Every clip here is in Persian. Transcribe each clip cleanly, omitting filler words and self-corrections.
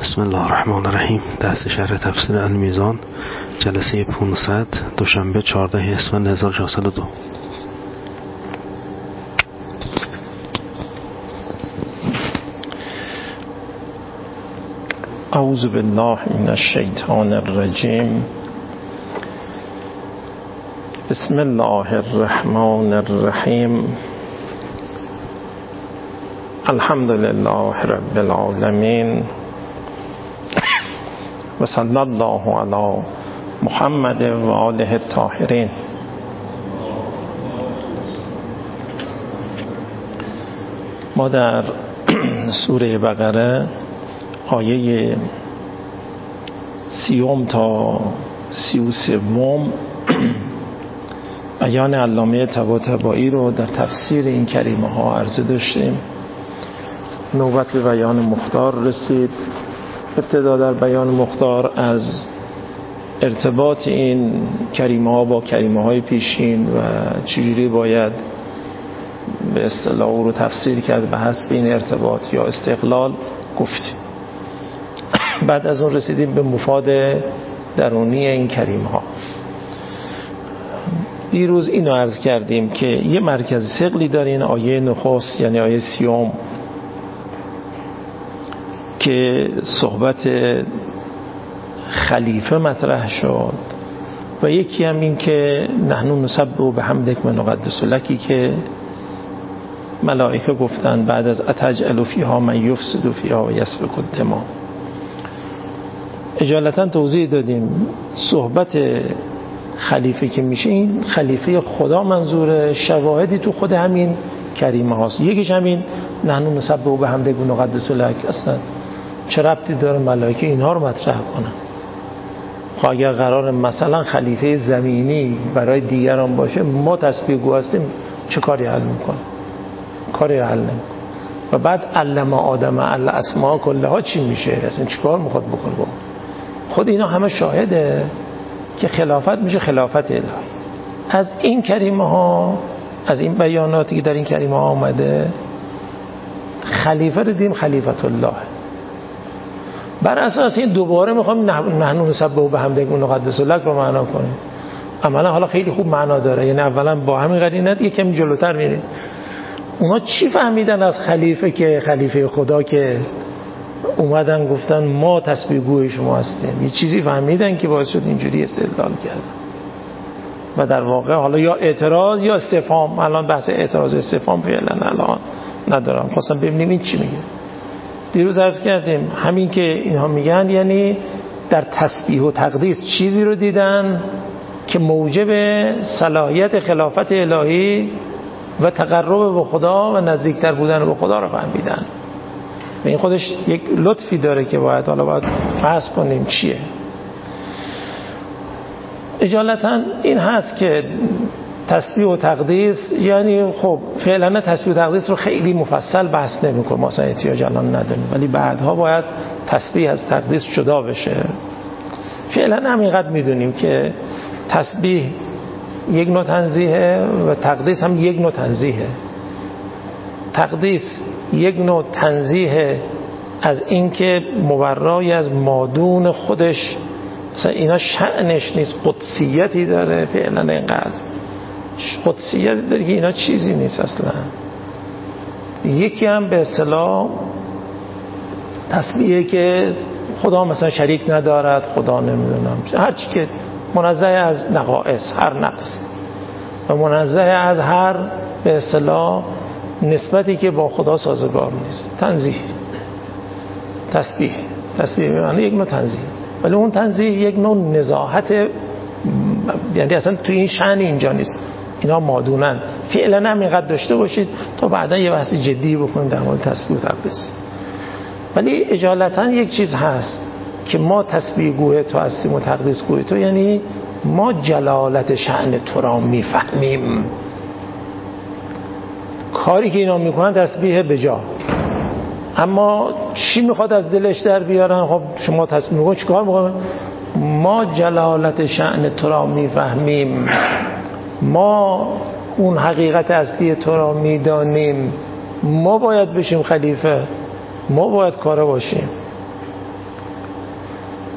بسم الله الرحمن الرحیم. درس شرح تفسیر المیزان، جلسه 500، دوشنبه 14 اسفند 1402. اعوذ بالله من الشیطان الرجیم. بسم الله الرحمن الرحیم. الحمد لله رب العالمین و صلی الله علی محمد و آله الطاهرین. ما در سوره بقره آیه 30 تا 33 بیان علامه طباطبایی رو در تفسیر این کریمه ها عرضه داشتیم. نوبت به بیان مختار رسید. ابتدا در بیان مختار از ارتباط این کریمه ها با کریمه های پیشین و چجوری باید به اصطلاح او رو تفسیر کرد به حسب این ارتباط یا استقلال گفتیم. بعد از اون رسیدیم به مفاد درونی این کریمه ها. دیروز اینو عرض کردیم که یه مرکز ثقلی داره این آیه نخست، یعنی آیه 30 که صحبت خلیفه مطرح شد و یکی هم این که نحن نسبح بحمدک و نقدس لکی که ملائکه گفتن بعد از اتجعل فیها من یفسد فیها و یسفک الدماء. اجالتا توضیح دادیم صحبت خلیفه که میشه این خلیفه خدا منظور، شواهدی تو خود همین کریمه هاست. یکیش همین نحن نسبح بحمدک و نقدس لک. اصلا چه ربطی داره ملائکه اینها رو مطرح کنن؟ خب اگر قرار مثلا خلیفه زمینی برای دیگران باشه، ما تسبیح گو هستیم، چه کاری حل میکنه؟ کاری حل نمیکنه. و بعد علم آدم الاسماء کلها چی میشه؟ اصلا چیکار میخواد بکنه؟ خود اینا همه شاهده که خلافت میشه خلافت الهی. از این کریمه ها، از این بیاناتی که در این کریمه ها آمده، خلیفه رو دیم خلیفت الله. بر اساس این دوباره میخوام نحن نسبح بحمدک و نقدس لک رو معنا کنیم. عملا حالا خیلی خوب معنا داره، یعنی اولا با همین قرینه یه کمی جلوتر میریم. اونا چی فهمیدن از خلیفه که خلیفه خدا که اومدن گفتن ما تسبیح گوی شما هستیم؟ یه چیزی فهمیدن که باعث شد اینجوری استدلال کردن. و در واقع حالا یا اعتراض یا استفهام، الان بحث اعتراض استفهام فعلا الان ندارم، خواستم ببینیم این چی میگه. دیروز عرض کردیم همین که اینها میگن یعنی در تسبیح و تقدیس چیزی رو دیدن که موجب صلاحیت خلافت الهی و تقرب به خدا و نزدیکتر بودن به خدا رو فهمیدن. و این خودش یک لطفی داره که باید بحث کنیم چیه. اجالتا این هست که تسبیح و تقدیس، یعنی خب فعلا تسبیح و تقدیس رو خیلی مفصل بحث نمی‌کنم، ما اصلا احتیاج الان نداریم، ولی بعدها باید تسبیح از تقدیس جدا بشه. فعلا همینقدر میدونیم که تسبیح یک نوع تنزیهه و تقدیس هم یک نوع تنزیهه. تقدیس یک نوع تنزیه از اینکه مبرای از مادون خودش، مثلا اینا شأنش نیست، قدسیتی داره. فعلا اینقدر قدسیت داره که اینا چیزی نیست اصلا. یکی هم به اصطلاح تسبیحه که خدا مثلا شریک ندارد، خدا نمیدونم هرچی که منزه از نقائص، هر نقص، و منزه از هر به اصطلاح نسبتی که با خدا سازگار نیست. تنزیه تسبیح معنی یک نوع تنزیه، ولی اون تنزیه یک نوع نزاهت، یعنی اصلا توی این شأن اینجا نیست، اینا مادونن. فعلا هم اینقدر داشته باشید تا بعدا یه بحث جدی بکنیم در مورد تسبیح و تقدیس. ولی اجالتا یک چیز هست که ما تسبیح گوه تو هستیم و تقدیس گوه تو، یعنی ما جلالت شأن تو را میفهمیم. کاری که اینا میکنن تسبیح بجا، اما چی میخواد از دلش در بیارن؟ خب شما تسبیح میکنن چیکار میکنن؟ ما جلالت شأن تو را میفهمیم، ما اون حقیقت اصلی تو را میدانیم، ما باید بشیم خلیفه، ما باید کاره باشیم.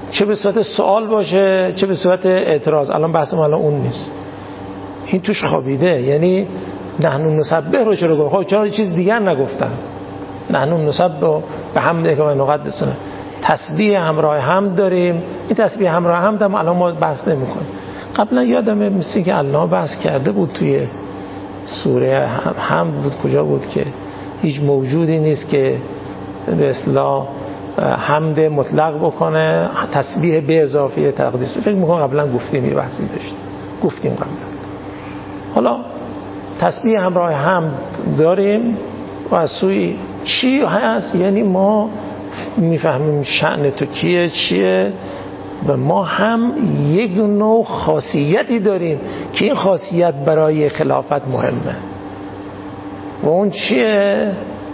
چه به صورت سوال باشه چه به صورت اعتراض. الان بحث ما الان اون نیست، این توش خوابیده. یعنی نحن نسبح رو چرا گفت؟ خب چرا چیز دیگر نگفتن؟ نحن نسبح به حمدک و نقدسه، تسبیح همراه حمد داریم. این تسبیح همراه حمد هم الان ما بحث نمی‌کنیم. قبلا یادمه مثل که الله بحث کرده بود توی سوره حمد بود، کجا بود که هیچ موجودی نیست که به اصطلاح حمد مطلق بکنه، تسبیح به اضافه تقدیس. فکر می‌کنم قبلا گفتیم یه بحثی داشتیم، گفتیم قبلا. حالا تسبیح همراه حمد داریم و از سوی چی هست؟ یعنی ما میفهمیم شأن تو کیه چیه و ما هم یک نوع خاصیتی داریم که این خاصیت برای خلافت مهمه. و اون چیه؟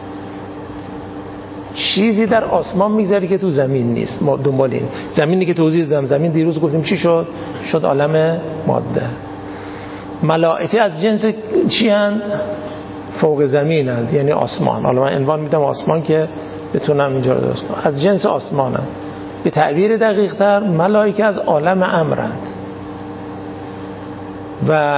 چیزی در آسمان میگذاری که تو زمین نیست. ما دنبال این زمینی که توضیح دادم، زمین دیروز گفتیم چی شد؟ شد عالم ماده. ملائکه از جنس چی هستند؟ فوق زمین هستند، یعنی آسمان. حالا من عنوان میدم آسمان که بتونم اینجا رو درست کنم. از جنس آسمان هستند. به تعبیر دقیق تر ملائکه از عالم امرند و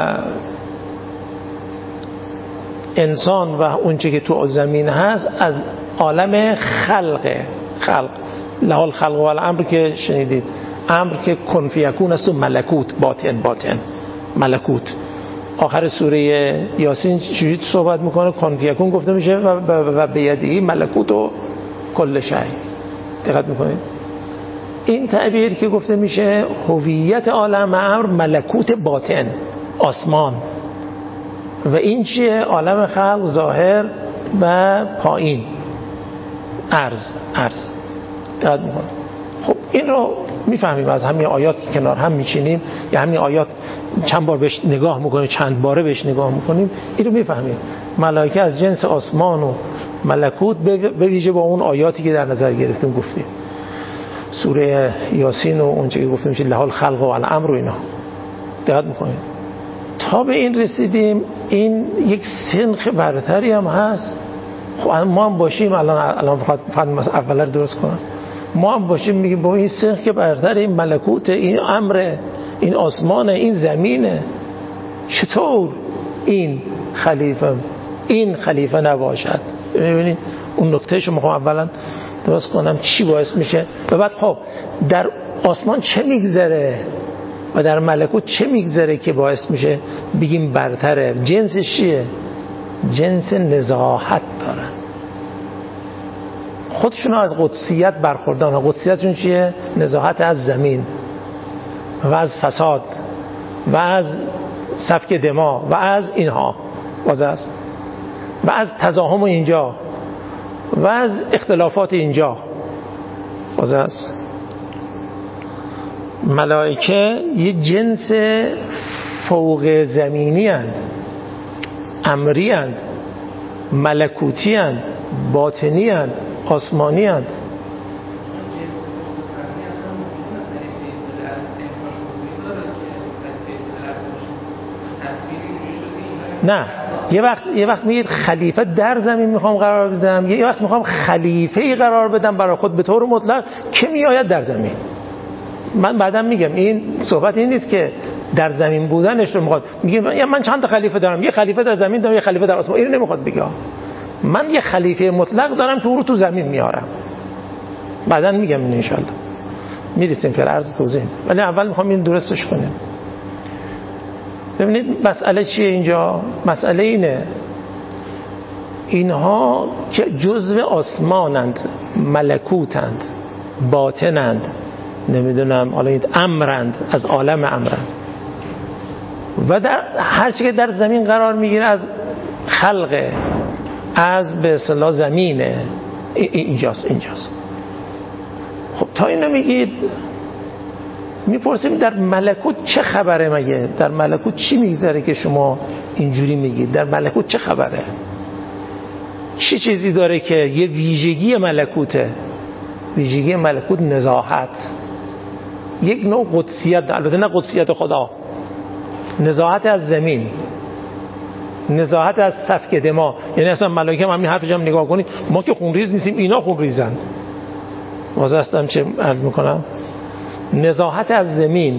انسان و اون چه که تو زمین هست از عالم خلق له الخلق و الامر که شنیدید، امر که کن فیکون است و ملکوت باطن ملکوت. آخر سوره یاسین چجوری صحبت میکنه؟ کن فیکون گفته میشه و بیدی ملکوت و کل شیء. دقت میکنید؟ این تعبیر که گفته میشه هویت عالم امر ملکوت باطن آسمان و این چیه؟ عالم خلق ظاهر و پایین عرض. دقت میکنید؟ خب این رو میفهمیم از همین آیات که کنار هم میچینیم یا همین آیات چند بار بهش نگاه میکنیم، چند باره بهش نگاه میکنیم، این رو میفهمیم. ملائکه از جنس آسمان و ملکوت به ویژه با اون آیاتی که در نظر گرفتیم گفتیم سوره یاسین و اونچه که گفتیم میشه له الخلق و الامر و اینا. دقت میکنید؟ تا به این رسیدیم این یک سنخ برتری هم هست. خب ما هم باشیم الان فقط اولا رو درست کنم، ما هم باشیم میگیم با این سنخ که برتر، این ملکوت، این امر، این آسمان، این زمینه، چطور این خلیفه نباشد؟ ببینید اون نکتهشو میخوام اولا درست کنم چی باعث میشه و بعد خب در آسمان چه میگذره و در ملکوت چه میگذره که باعث میشه بگیم برتره. جنسش چیه؟ جنس نزاهت دارن، خودشون از قدسیت برخوردارن. قدسیتشون چیه؟ نزاهت از زمین و از فساد و از سفک دماء و از اینها است و از تزاحم اینجا و از اختلافات اینجا است. ملائکه یه جنس فوق زمینی هستند، امری هستند، ملکوتی هستند، باطنی هستند، آسمانی هستند. نه یه وقت میگید خلیفه در زمین میخوام قرار بدم، یه وقت میخوام خلیفه‌ای قرار بدم برای خود به طور مطلق که میآید در زمین. من بعدم میگم این صحبت این نیست که در زمین بودنش رو میخواد میگه من چند تا خلیفه دارم، یه خلیفه در زمین دارم، یه خلیفه در آسمان. اینو نمیخواد بگه. من یه خلیفه مطلق دارم که او رو تو زمین میارم. بعداً میگم ان شاء الله میرسیم که عرض توضیح، ولی اول میخوام این درستش کنیم. ببینید مسئله چیه اینجا؟ مسئله اینه اینها که جزء آسمانند، ملکوتند، باطنند، نمیدونم حالا این امرند، از عالم امرند و در هر چی که در زمین قرار میگیره از خلق، از به اصطلاح زمینه، اینجاست. خب تا اینو میگید میپرسیم در ملکوت چه خبره؟ مگه در ملکوت چی میگذره که شما اینجوری میگید؟ در ملکوت چه خبره؟ چی چیزی داره که یه ویژگی ملکوته؟ ویژگی ملکوت نزاهت، یک نوع قدسیت، البته نه قدسیت خدا، نزاهت از زمین، نزاهت از سفک دماء. یعنی اصلا ملائکه هم همین حرفش هم نگاه کنید، ما که خونریز نیستیم، اینا خونریزن. واسه هستم چه عرض میکنم نزاهت از زمین،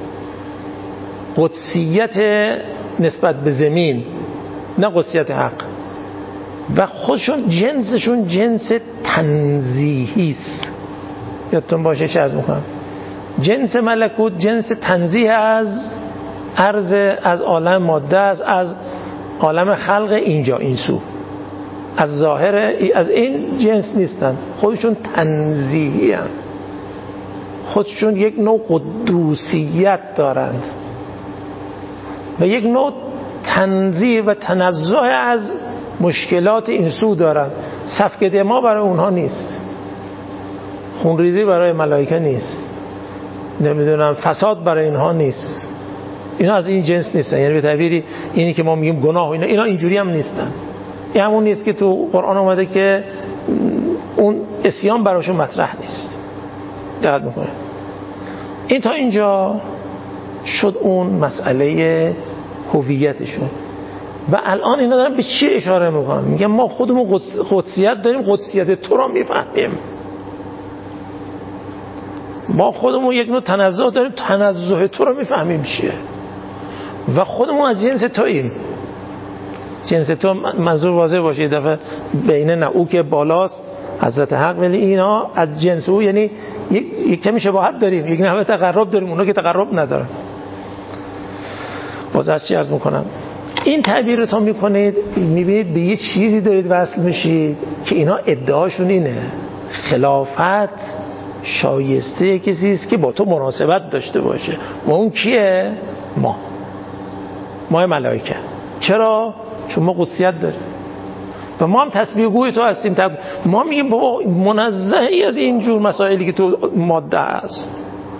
قدسیت نسبت به زمین، نه قدسیت حق. و خودشون جنسشون جنس تنزیهی است. یادتون باشه چه عرض میکنم، جنس ملکوت جنس تنزیه از از عالم ماده است، از عالم خلق اینجا این سو، از ظاهر از این جنس نیستن. خودشون تنزیهی هستند، خودشون یک نوع قدوسیت دارند و یک نوع تنزیه و تنزه از مشکلات این سو دارند. سفک دماء برای اونها نیست، خونریزی برای ملائکه نیست، نمیدونم فساد برای اینها نیست. اینا از این جنس نیستن. یعنی به تعبیری اینی که ما میگیم گناه و اینا اینجوری هم نیستن. این همون نیست که تو قرآن اومده که اون عصیان براشون مطرح نیست. دقت میکنه. این تا اینجا شد اون مسئله هویتشون. و الان اینا دارن به چی اشاره میکنن؟ میگن ما خودمون قدسیت داریم، قدسیت تو رو میفهمیم. ما خودمون یک نوع تنزه داریم، تنزه تو رو میفهمیم چیه. و خودمون از جنس توییم. جنس تو منظور واضح باشه یه دفعه بین نعو که بالاست حضرت حق، ولی اینا از جنس او، یعنی یک کمی شباهت داریم، یک نحوه تقرب داریم، اونا که تقرب ندارن. باز از چی عرض میکنم، این تعبیر رو تا میکنید میبینید به یه چیزی دارید وصل میشید که اینا ادعاشون اینه: خلافت شایسته کسی است که با تو مناسبت داشته باشه. و اون کیه؟ ما ملائکه. چرا؟ چون ما قدسیت داریم و ما هم تسبیح گوی تو هستیم. ما میگیم بابا منزهی از این جور مسائلی که تو ماده هست.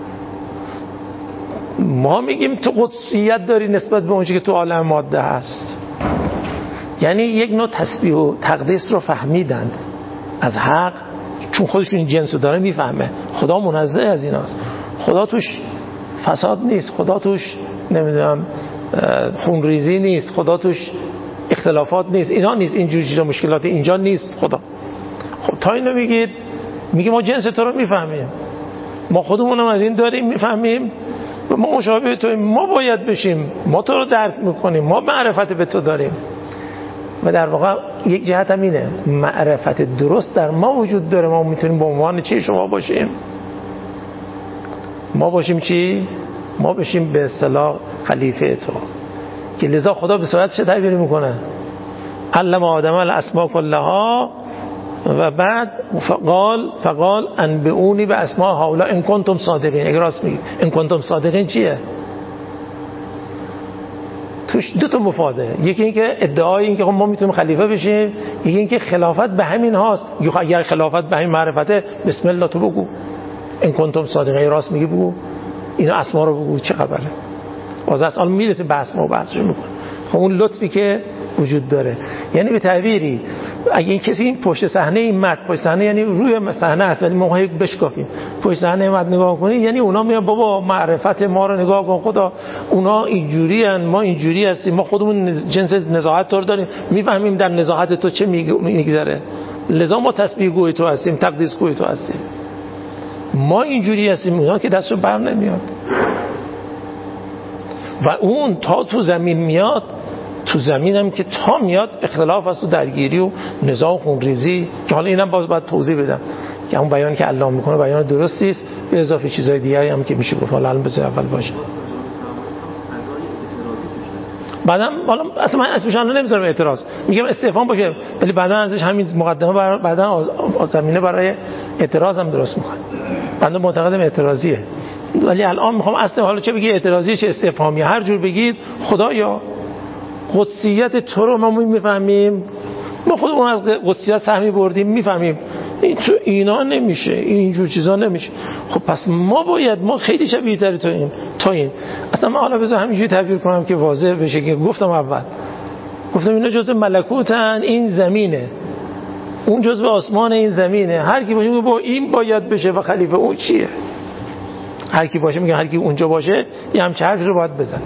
ما میگیم تو قدسیت داری نسبت به اونچه که تو عالم ماده هست. یعنی یک نوع تسبیح و تقدیس رو فهمیدند از حق، چون خودشون این جنس رو داره میفهمه. خدا منزه از این هست، خدا توش فساد نیست، خدا توش نمیدونم خونریزی نیست، خدا توش اختلافات نیست، اینا نیست، اینجور چیزا مشکلات اینجا نیست خدا. خب تا اینو میگید، میگه ما جنس تو رو میفهمیم، ما خودمونم از این داریم میفهمیم و ما مشابه تویم، ما باید بشیم، ما تو رو درک میکنیم، ما معرفت به تو داریم. و در واقع یک جهت هم اینه، معرفت درست در ما وجود داره. ما میتونیم به عنوان چی شما باشیم؟ ما باشیم چی؟ ما بشیم به اصطلاح خلیفه تو. که لذا خدا به صورت چه تعبیر میکنه؟ علم آدم الاسماء کلها و بعد فقال انبئونی به اسماء هؤلاء ان کنتم صادقین. اگه راست میگی ان کنتم صادقین چیه؟ توش دو تا مفاده. یکی این که ادعای این که ما میتونیم خلیفه بشیم، یکی این که خلافت به همین هاست. اگر خلافت به همین معرفته، بسم الله تو بگو ان کنتم صادقین، راست میگی بگو، اینا اسما رو بگو، چه خبره؟ باز اصلا میرسه به اسما و بحثش میکنه. خب اون لطفی که وجود داره، یعنی به تعبیری اگه این کسی این پشت صحنه این مد، پشت صحنه یعنی روی صحنه است ولی ما بشکافیم، پشت صحنه مد نگاه کنی، یعنی اونا میگن بابا معرفت ما رو نگاه کن خدا، اونا اینجوری ان، ما اینجوری هستیم، ما خودمون جنس نزاهت تو رو داریم، میفهمیم در نزاهت تو چه میگذره، لذا ما تسبیح گوی تو هستیم، تقدیس گوی تو هستیم، ما اینجوری هستیم. اونا که دستشون بر نمیاد. و اون تا تو زمین میاد، تو زمین هم که تا میاد اختلاف است و درگیری و نزاع و خونریزی، که حالا اینم باز توضیح بدم که اون بیانی که الله میکنه بیان درستی است، به اضافه چیزای دیگری هم که میشه گفت. حالا الان بذار اول باشه، بعدم حالا اصلا من اسمش رو نمیذارم اعتراض، میگم استفهام باشه، ولی بعدا ازش همین مقدمه بعدا زمینه برای اعتراض هم درست میکنه. بنده معتقدم اعتراضیه، ولی الان میخوام اصلا حالا چه بگی اعتراضی چه استفهامی، هر جور بگید خدایا قدسیت تو رو ما میفهمیم، ما خودمون از قدسیت سهمی بردیم میفهمیم، این تو اینا نمیشه، اینجور چیزا نمیشه. خب پس ما باید، ما خیلی شبیه تر تو این اصلا. من حالا بذار همینجوری تعبیر کنم که واضح بشه که گفتم اینا جزء ملکوتن، این زمینه، اون جزء آسمان، این زمینه، هر کی باشه با این باید بشه و خلیفه اون چیه؟ هر کی باشه، میگه هر کی اونجا باشه یه همچه حرفی رو باید بزن.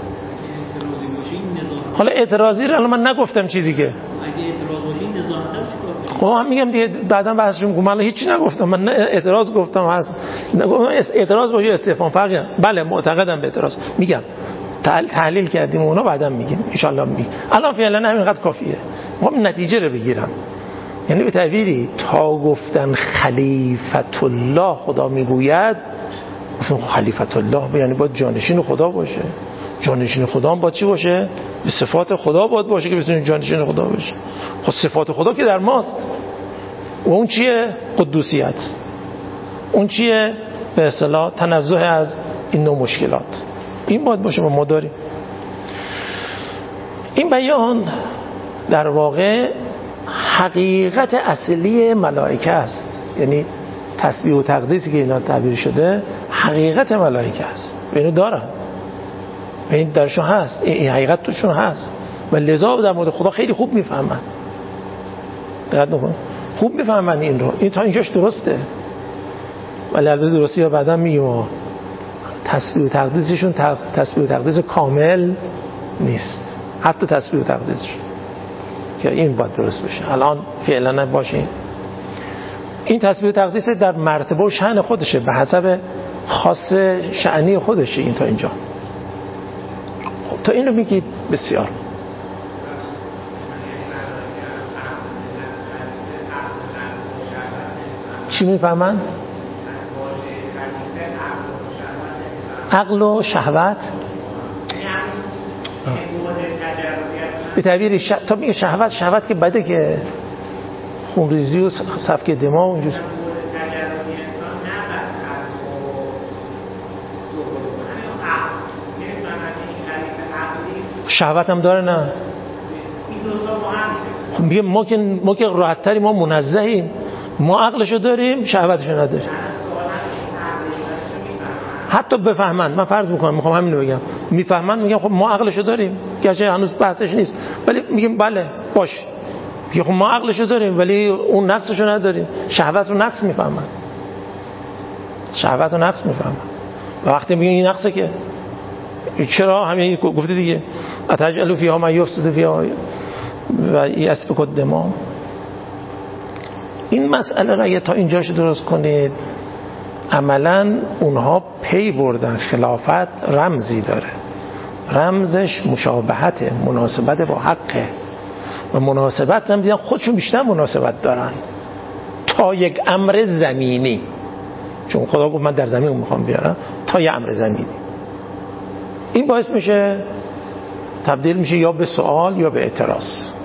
حالا اعتراضی رو من نگفتم چیزی که اگه اعتراض باشه این نزاهت. خب من میگم دیگه بعدا بحثش میگم، من هیچی نگفتم، من اعتراض گفتم هست اعتراض باشه استفهام فرقی. بله معتقدم به اعتراض. میگم تحلیل کردیم اونا بعدا میگیم ان شاء الله. میگیم الان فعلا همینقدر کافیه. میخوام نتیجه رو بگیرم. یعنی به تعبیری تا گفتن خلیفت الله خدا میگوید، گفتن خلیفت الله یعنی باید جانشین خدا باشه. جانشین خدا هم باید چی باشه؟ به صفات خدا باید باشه که بتونه جانشین خدا باشه. خب صفات خدا که در ماست. و اون چیه؟ قدوسیت. اون چیه؟ به اصطلاح تنزه از این نوع مشکلات. این باید باشه. ما داریم این بیان در واقع حقیقت اصلی ملائکه است. یعنی تسبیح و تقدیسی که اینا تعبیر شده حقیقت ملائکه است. اینو دارن، این درشون هست، این حقیقت توشون هست و لذا در مورد خدا خیلی خوب میفهمن. دقت بکن، خوب میفهمن این رو. این تا اینجاش درسته، ولی البته درستی یا بعدا میگیم تسبیح و تقدیسشون تسبیح و تقدیس کامل نیست، حتی تسبیح و تقدیسشون که این باید درست بشه. الان فعلا نباشه. این تسبیح و تقدیس در مرتبه و شأن خودشه، به حسب خاص شأنی خودشه. این تا اینجا خب تا این رو میگید بسیار. چی میفهمن؟ عقل و شهوت. به تعبیر تا میگه شهوت که بده، که خونریزی و سفک دماغ اونجور. شهوت هم داره نه؟ خب میگه ما که راحت تریم، ما منزهیم، ما عقلشو داریم شهوتشو نداریم. حتی بفهمن، من فرض میکنم میخوام همین رو بگم، میفهمن، میگم خب ما عقلشو داریم، گرچه هنوز بحثش نیست، ولی میگیم بله باش، میگه خب ما عقلشو داریم ولی اون نقصشو نداریم. شهوت رو نقص میفهمن، شهوت رو نقص میفهمن. وقتی میگن این نقصه که چرا همین گفته دیگه، اتجعل فیها من یفسد فیها و یسفک الدماء. این مسئله را تا اینجاش درست کنید، عملا اونها پی بردن خلافت رمزی داره، رمزش مشابهت، مناسبت با حقه و مناسبت هم دیدن خودشون بیشتر مناسبت دارن تا یک امر زمینی، چون خدا گفت من در زمین میخوام بیارم، تا یک امر زمینی. این باعث میشه تبدیل میشه یا به سوال یا به اعتراض.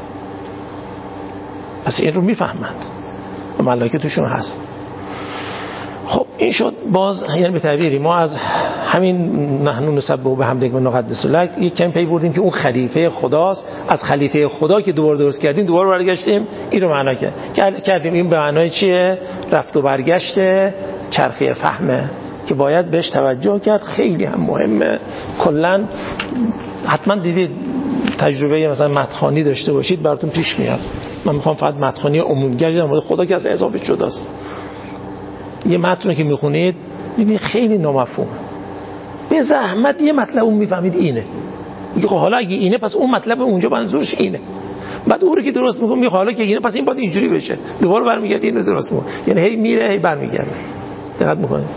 پس این رو میفهمند و ملائکه توشون هست. خب این شد باز، یعنی به تعبیری ما از همین نحن نسبح بحمدک و نقدس لک یک کم پی بردیم که اون خلیفه خداست. از خلیفه خدا که دوباره درست کردیم دوباره برگشتیم این رو معنا کردیم. این به معنای چیه؟ رفت و برگشت چرخه فهمه که باید بهش توجه کرد. خیلی هم مهمه. کلا حتما دیدید تجربه مثلا مدخوانی داشته باشید براتون پیش میاد. من میخوام فقط مدخوانی عمومی‌گرد در مورد خدا که از اضافه شده است. یه متن که میخونید میبینید خیلی نامفهوم، به زحمت یه مطلب اون میفهمید اینه، میگه خب حالا اگه اینه پس اون مطلب اونجا منظورش اینه، بعد اون رو که درست میگه میگه حالا که اینه پس این باید اینجوری بشه، دوباره برمیگرده اینو درست میگه، یعنی هی میره هی برمیگرده. دقت میکنید؟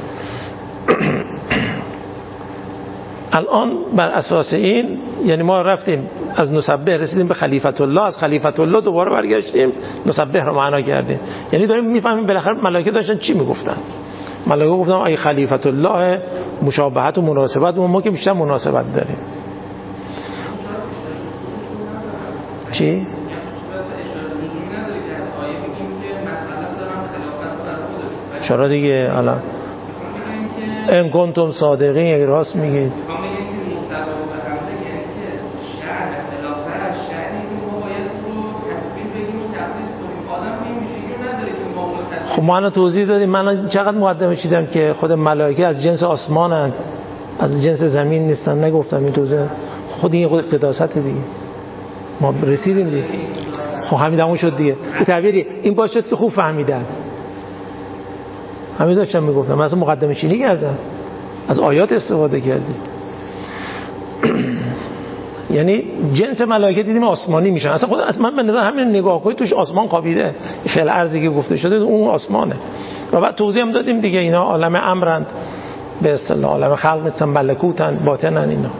الان بر اساس این یعنی ما رفتیم از نسبح رسیدیم به خلیفت الله، از خلیفت الله دوباره برگشتیم نسبح رو معنا کردیم. یعنی داریم میفهمیم بالاخره ملائکه داشتن چی میگفتن. ملائکه گفتن ای خلیفت الله مشابهت و مناسبت، و ما که بیشتر مناسبت داریم. چی؟ چرا دیگه الان ان کنتم صادقین اگه راست میگید. خب ما الان توضیح دادیم. من چقدر مقدمه چیدم که خود ملائکه از جنس آسمانند، از جنس زمین نیستن. نگفتم این توضیح؟ خود این خود قداست دیگه. ما رسیدیم دیگه. خب همین همون شد دیگه. به تعبیری این باعث شد که خوب فهمیدن. همین داشتم میگفتم. من اصلا مقدمه چینی کردم، از آیات استفاده کردیم. یعنی جنس ملائکه دیدیم آسمانی میشن. اصلا من به نظر همین نگاه کنید توش آسمان خوابیده. فعل ارضی که گفته شده اون آسمانه. و بعد توضیح هم دادیم دیگه اینا عالم امرند، به اصطلاح عالم خلق نیستن، ملکوتن، باطنن اینا.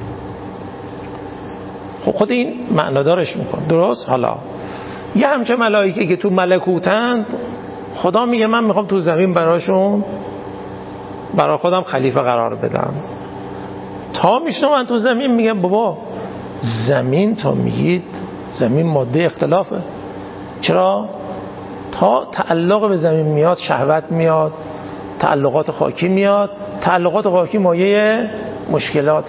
خود این معنادارش میکن. درست؟ حالا یه همچه ملائکه که تو ملکوتند، خدا میگه من میخوام تو زمین براشون برای خودم خلیفه قرار بدم. تا میشنون تو زمین میگم بابا زمین، تا میگید زمین ماده اختلافه. چرا؟ تا تعلق به زمین میاد شهوت میاد، تعلقات خاکی میاد، تعلقات خاکی مایه مشکلات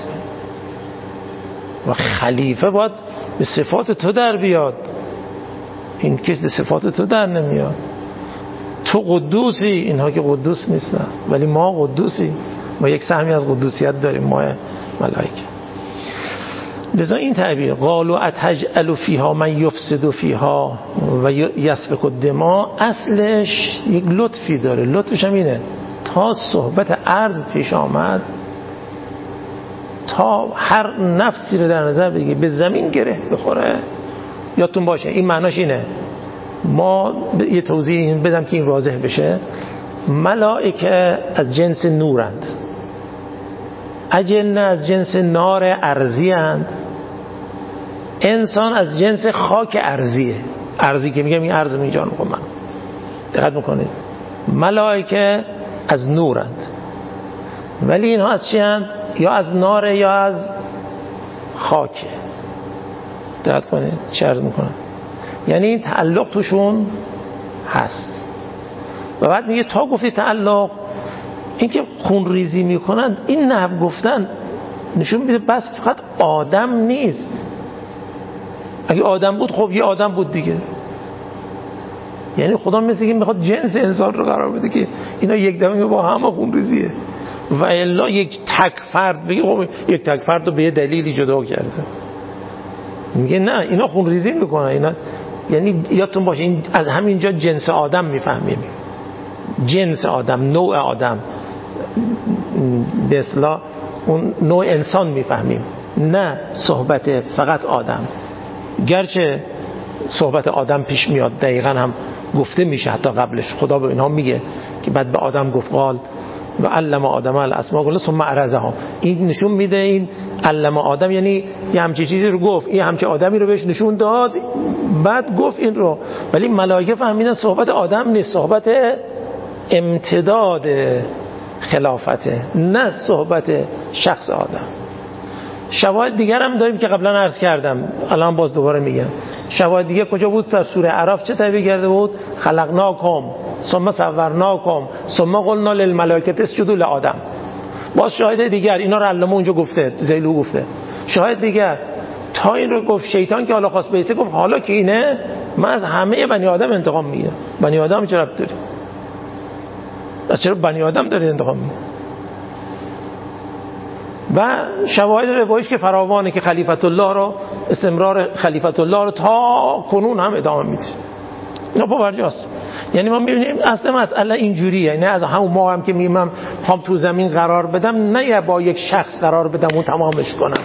و خلیفه باید به صفات تو در بیاد، این که به صفات تو در نمیاد. تو قدوسی، اینها که قدوس نیستن ولی ما قدوسی، ما یک سهمی از قدوسیت داریم ما ملائکه. لذا این تعبیر قالوا اتجعل فیها من یفسد فیها و یسفک الدماء اصلش یک لطفی داره. لطفش هم اینه تا صحبت عرض پیش آمد، تا هر نفسی رو در نظر بگیری به زمین گره بخوره. یادتون باشه این معناش اینه، ما یه توضیح بدم که این واضح بشه. ملائکه از جنس نورند، اجنه از جنس نار ارضی اند، انسان از جنس خاک ارضیه. ارضی که میگم این ارض میجان میکنم من، دقت میکنید. ملائکه از نورند ولی اینها از چی اند؟ یا از نار یا از خاکه. دقت کنید چه عرض میکنم، یعنی این تعلق توشون هست. و بعد میگه تا گفتی تعلق، این که خون ریزی میکنن، این نحو گفتن نشون میده بس فقط آدم نیست. اگه آدم بود خب یه آدم بود دیگه، یعنی خدا مثل که میخواد جنس انسان رو قرار بده که اینا یک دفعه با همه خون ریزیه و الا یک تک فرد بگی خب یک تک فرد رو به یه دلیلی جدا کرده. میگه نه اینا خون ریزی میکنن اینا، یعنی یادتون باشه این از همینجا جنس آدم میفهمیم، جنس آدم، نوع آدم، به اصطلاح اون نوع انسان میفهمیم، نه صحبت فقط آدم. گرچه صحبت آدم پیش میاد، دقیقا هم گفته میشه حتی قبلش خدا به اینها میگه که بعد به آدم گفت قال و علم آدم الاسماء کلها ثم عرضها. این نشون میده این علم آدم یعنی یه همچین چیزی رو گفت، یه همچین آدمی رو بهش نشون داد بعد گفت این رو. ولی ملائکه فهمیدن صحبت آدم نیست، صحبت امتداد خلافته، نه صحبت شخص آدم. شواهد دیگر هم داریم که قبلا عرض کردم، الان باز دوباره میگم. شواهد دیگه کجا بود؟ در سوره اعراف چه تعبیر کرده بود؟ خلقناکم ثم صورناکم ثم قلنا للملائکه اسجدوا لآدم. باز شاهد دیگر، اینا رو علامه اونجا گفته، زیلو گفته. شاهد دیگر تا این رو گفت شیطان که حالا خواست بیسته، گفت حالا که اینه من از همه بنی آدم انتقام میگیرم. بنی آدم چرا ربط داره؟ از چرا بنی آدم داره انتقام میگیره؟ و شواهد روایش که فراوانه که خلیفت الله رو، استمرار خلیفت الله رو تا کنون هم ادامه میده. اینا پاورجاست. یعنی ما میبینیم اصلا مسئله اینجوریه، نه از همون ما هم که میگم هم تو زمین قرار بدم، نه با یک شخص قرار بدم اون تمامش کنم،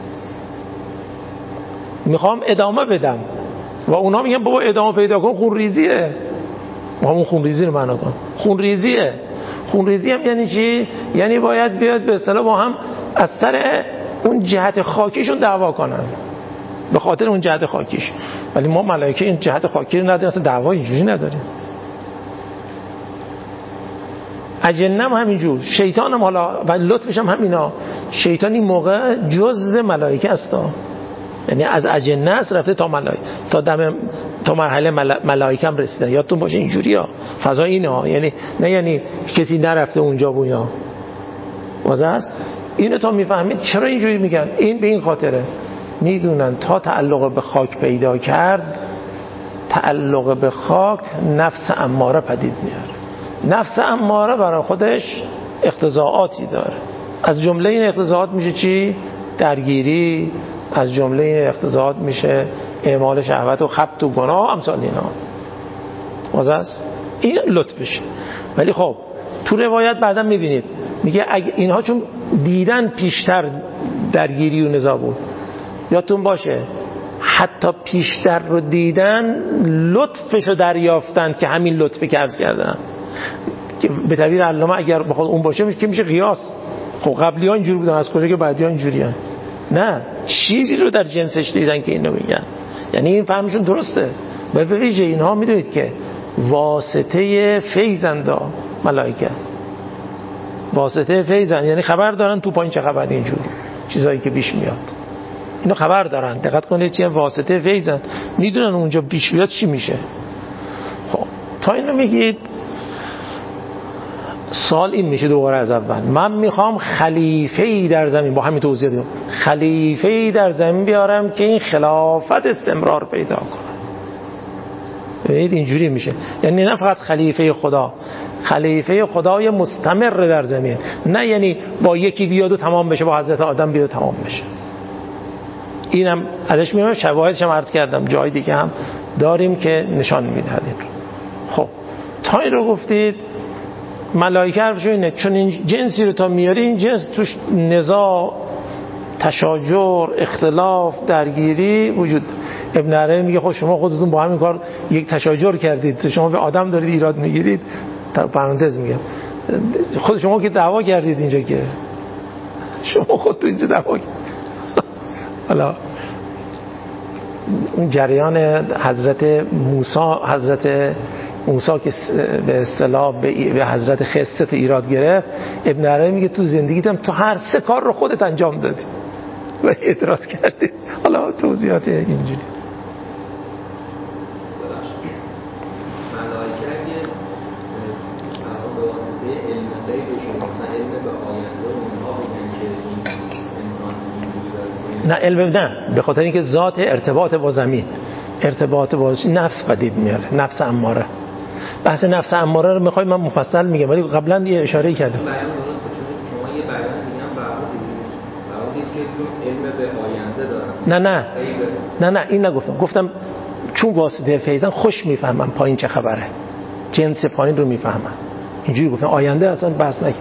میخوام ادامه بدم و اونا میگن بابا ادامه پیدا کن، خون ریزیه. ما همون خون ریزی رو معنا کن، خون ریزیه. خون ریزی هم یعنی چی؟ یعنی باید بیاد به اصطلاح با هم از سر اون جهت خاکیشون دعوا کنن، به خاطر اون جهت خاکیش. ولی ما ملائکه این جهت خاکی رو نداریم، اصلا دعوا اینجوری نداریم. اجنه هم همینجور، شیطان هم حالا و لطفش هم همینا. شیطان این موقع جزء ملائکه است، یعنی از اجنه است رفته تا ملائکه، تا مرحله ملائکه هم رسیده. یادتون باشه اینجوری ها، فضا اینه ها، یعنی نه یعنی کسی نرفته اونجا بویا واضح است. اینو تا میفهمید چرا اینجوری میگن، این به این خاطره میدونن تا تعلق به خاک پیدا کرد، تعلق به خاک نفس اماره پدید میاره. نفس اماره برای خودش اقتضاعاتی داره، از جمله این اقتضاعات میشه چی؟ درگیری، از جمله این اقتضاعات میشه اعمال شهوت و خبط و گناه امثال اینا. واضح است؟ این لطفشه. ولی خب تو روایت بعدا میبینید میگه اگه اینها چون دیدن پیشتر درگیری و نزاع بود، یادتون باشه حتی پیشتر رو دیدن لطفش رو دریافتن که همین لطفی که عرض کردن. که به تعبیر علامه اگر بخواد اون باشه که میشه قیاس. خب قبلی ها اینجوری بودن، از کجا که بعدی ها اینجوری هن؟ نه، چیزی رو در جنسش دیدن که اینو میگن. یعنی این فهمشون درسته. به ویژه اینها میدونید که واسطه فیضنده ملائکه، واسطه فیضن، یعنی خبر دارن تو پایین چه خبر، اینجور چیزایی که پیش میاد اینو خبر دارن. دقت کنید چیه واسطه فیضن، میدونن اونجا پیش بیاد چی میشه. خب تا اینو میگید سوال این میشه دوباره از اول، من میخوام خلیفه‌ای در زمین، با همین توضیح دیدم، خلیفه‌ای در زمین بیارم که این خلافت استمرار پیدا کنه. ببینید اینجوری میشه، یعنی نه فقط خلیفه خدا، خلیفه خدای مستمر در زمین، نه یعنی با یکی بیاد و تمام بشه، با حضرت آدم بیاد و تمام بشه. اینم ازش میگم، شواهدش هم عرض کردم، جای دیگه هم داریم که نشان میدهد. خب تا این رو گفتید ملائکه حرفشون اینه، چون این جنسی رو تا میاری این جنس توش نزاع، تشاجر، اختلاف، درگیری وجود. ابن عربی میگه خب شما خودتون با همین کار یک تشاجر کردید، شما به آدم دارید ایراد میگیرید. پرانتز میگم خود شما که دعوا کردید اینجا، که شما خودتون اینجا دعوا کردید. حالا اون جریان حضرت موسی که به اصطلاح به حضرت خست ایراد گرفت، ابن عربی میگه تو زندگیتم تو هر سه کار رو خودت انجام دادی و اعتراض کردی. حالا توضیحات اینجوری. نه علم نه، به خاطر اینکه ذات ارتباط با زمین، ارتباط با نفس پدید میاره، نفس اماره. بحث نفس اماره رو میخوای من مفصل میگم، ولی قبلا یه اشاره کردم. شما یه بیان میگم که علم به آینده دارن. نه این نگفتم، گفتم چون واسطه فیضان خوش میفهمم پایین چه خبره، جنس پایین رو میفهمم، اینجوری گفتم. آینده اصلا بحث نکنم.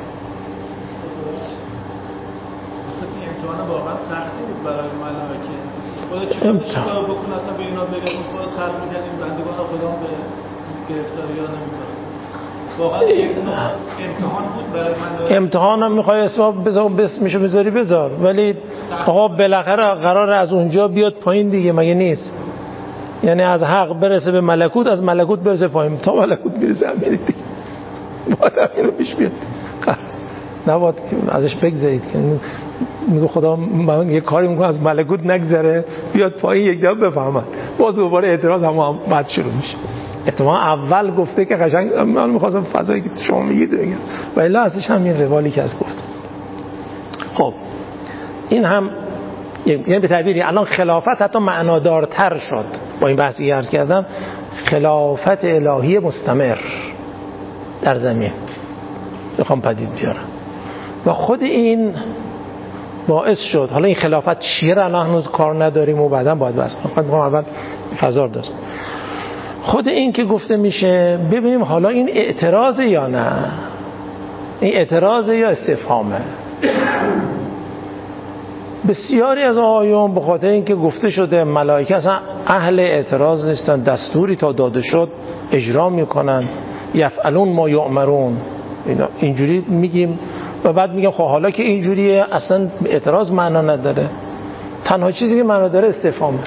امتحان واقعا سختی بود برای ملائکه. خدا چیکار بکنه اصلا به اینا بگه خدا خلق می‌کنه این بندگان خدا به گرفتاری ها نمی‌کنه. واقعا امتحان بود برای ملائکه. امتحان هم می‌خوای اسباب بذار میشه بذاری بذار، ولی آقا بالاخره قراره از اونجا بیاد پایین دیگه، مگه نیست؟ یعنی از حق برسه به ملکوت، از ملکوت برسه پایین، تا ملکوت برسه زمین دیگه. باید اینو پیش بیاد. نباید ازش بگذارید که میگه خدا من یه کاری میکنم از ملکوت نگذره بیاد پایین یک دفعه بفهمن، باز دوباره اعتراض هم بعد شروع میشه. احتمال اول گفته که قشنگ من میخواستم فضایی که شما میگید بگم، ولی اصلش همین روالی که از گفتم. خب این هم یعنی به تعبیری الان خلافت حتی معنادارتر شد با این بحثی که عرض کردم، خلافت الهی مستمر در زمین میخوام پدید بیارم و خود این باعث شد. حالا این خلافت چیه رو الان هنوز کار نداریم و بعدا باید بحث کنیم، اول فضا داشت. خود این که گفته میشه ببینیم حالا این اعتراض یا نه، این اعتراض یا استفهامه. بسیاری از آیون به خاطر اینکه گفته شده ملائکه اصلا اهل اعتراض نیستن، دستوری تا داده شد اجرا میکنن، یفعلون ما یؤمرون، اینجوری میگیم و بعد میگم خب حالا که اینجوریه اصلا اعتراض معنا نداره، تنها چیزی که معنا داره استفهامه.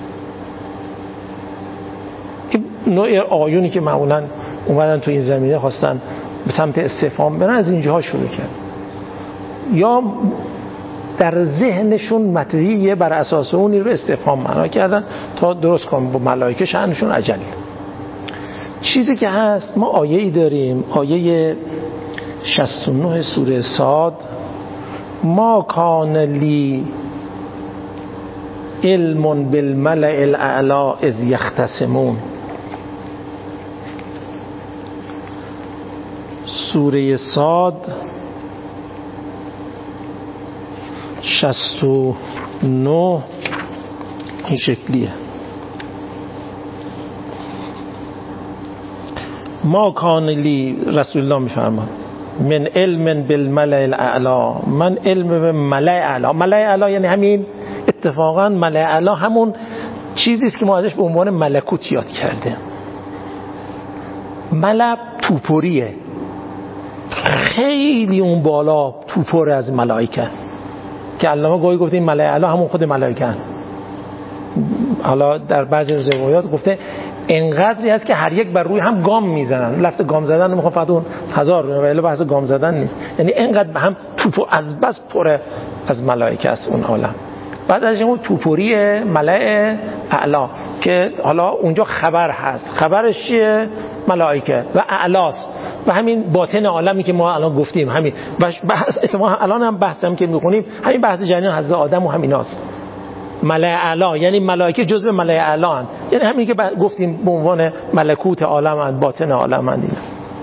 این نوع آیونی که معمولا اومدن تو این زمینه خواستن به سمت استفهام برن، از اینجاها شروع کرد. یا در ذهنشون مطریه بر اساس اونی رو استفهام معنا کردن تا درست کنن با ملائکه شأنشون عجل. چیزی که هست، ما آیه‌ای داریم، آیه 69 سوره صاد، ما کان لی علم بالملأ الاعلی اذ یختصمون. سوره صاد 69 این شکلیه. ما کان لی، رسول الله میفرماد، من علم بالملأ الاعلی، من علم به ملأ اعلی. ملأ اعلی یعنی همین اتفاقا ملأ اعلی همون چیزی است که ما ازش به عنوان ملکوت یاد کرده. ملأ توپریه، خیلی اون بالا توپر از ملائکه که علامه گاهی گفته این ملائکه اعلی همون خود ملائکه هست. حالا در بعضی از روایات گفته انقدری هست که هر یک بر روی هم گام میزنن. لفظ گام زدن نمیخوام فقط اون هزار ولی بحث گام زدن نیست، یعنی انقدر به هم توپ از بس پر از ملائکه است اون عالم. بعد از اون توپری ملائکه اعلی که حالا اونجا خبر هست، خبرش چیه؟ ملائکه و اعلاست و همین باطن عالمی که ما الان گفتیم، همین بحث ما الان هم بحثم که میخونیم همین بحث جنین حضرت آدم و همیناست. ملائکه اعلی یعنی ملائکه جزء ملائکه اعلی هستند، یعنی همین که گفتیم به عنوان ملکوت عالم هستند، باطن عالم هستند.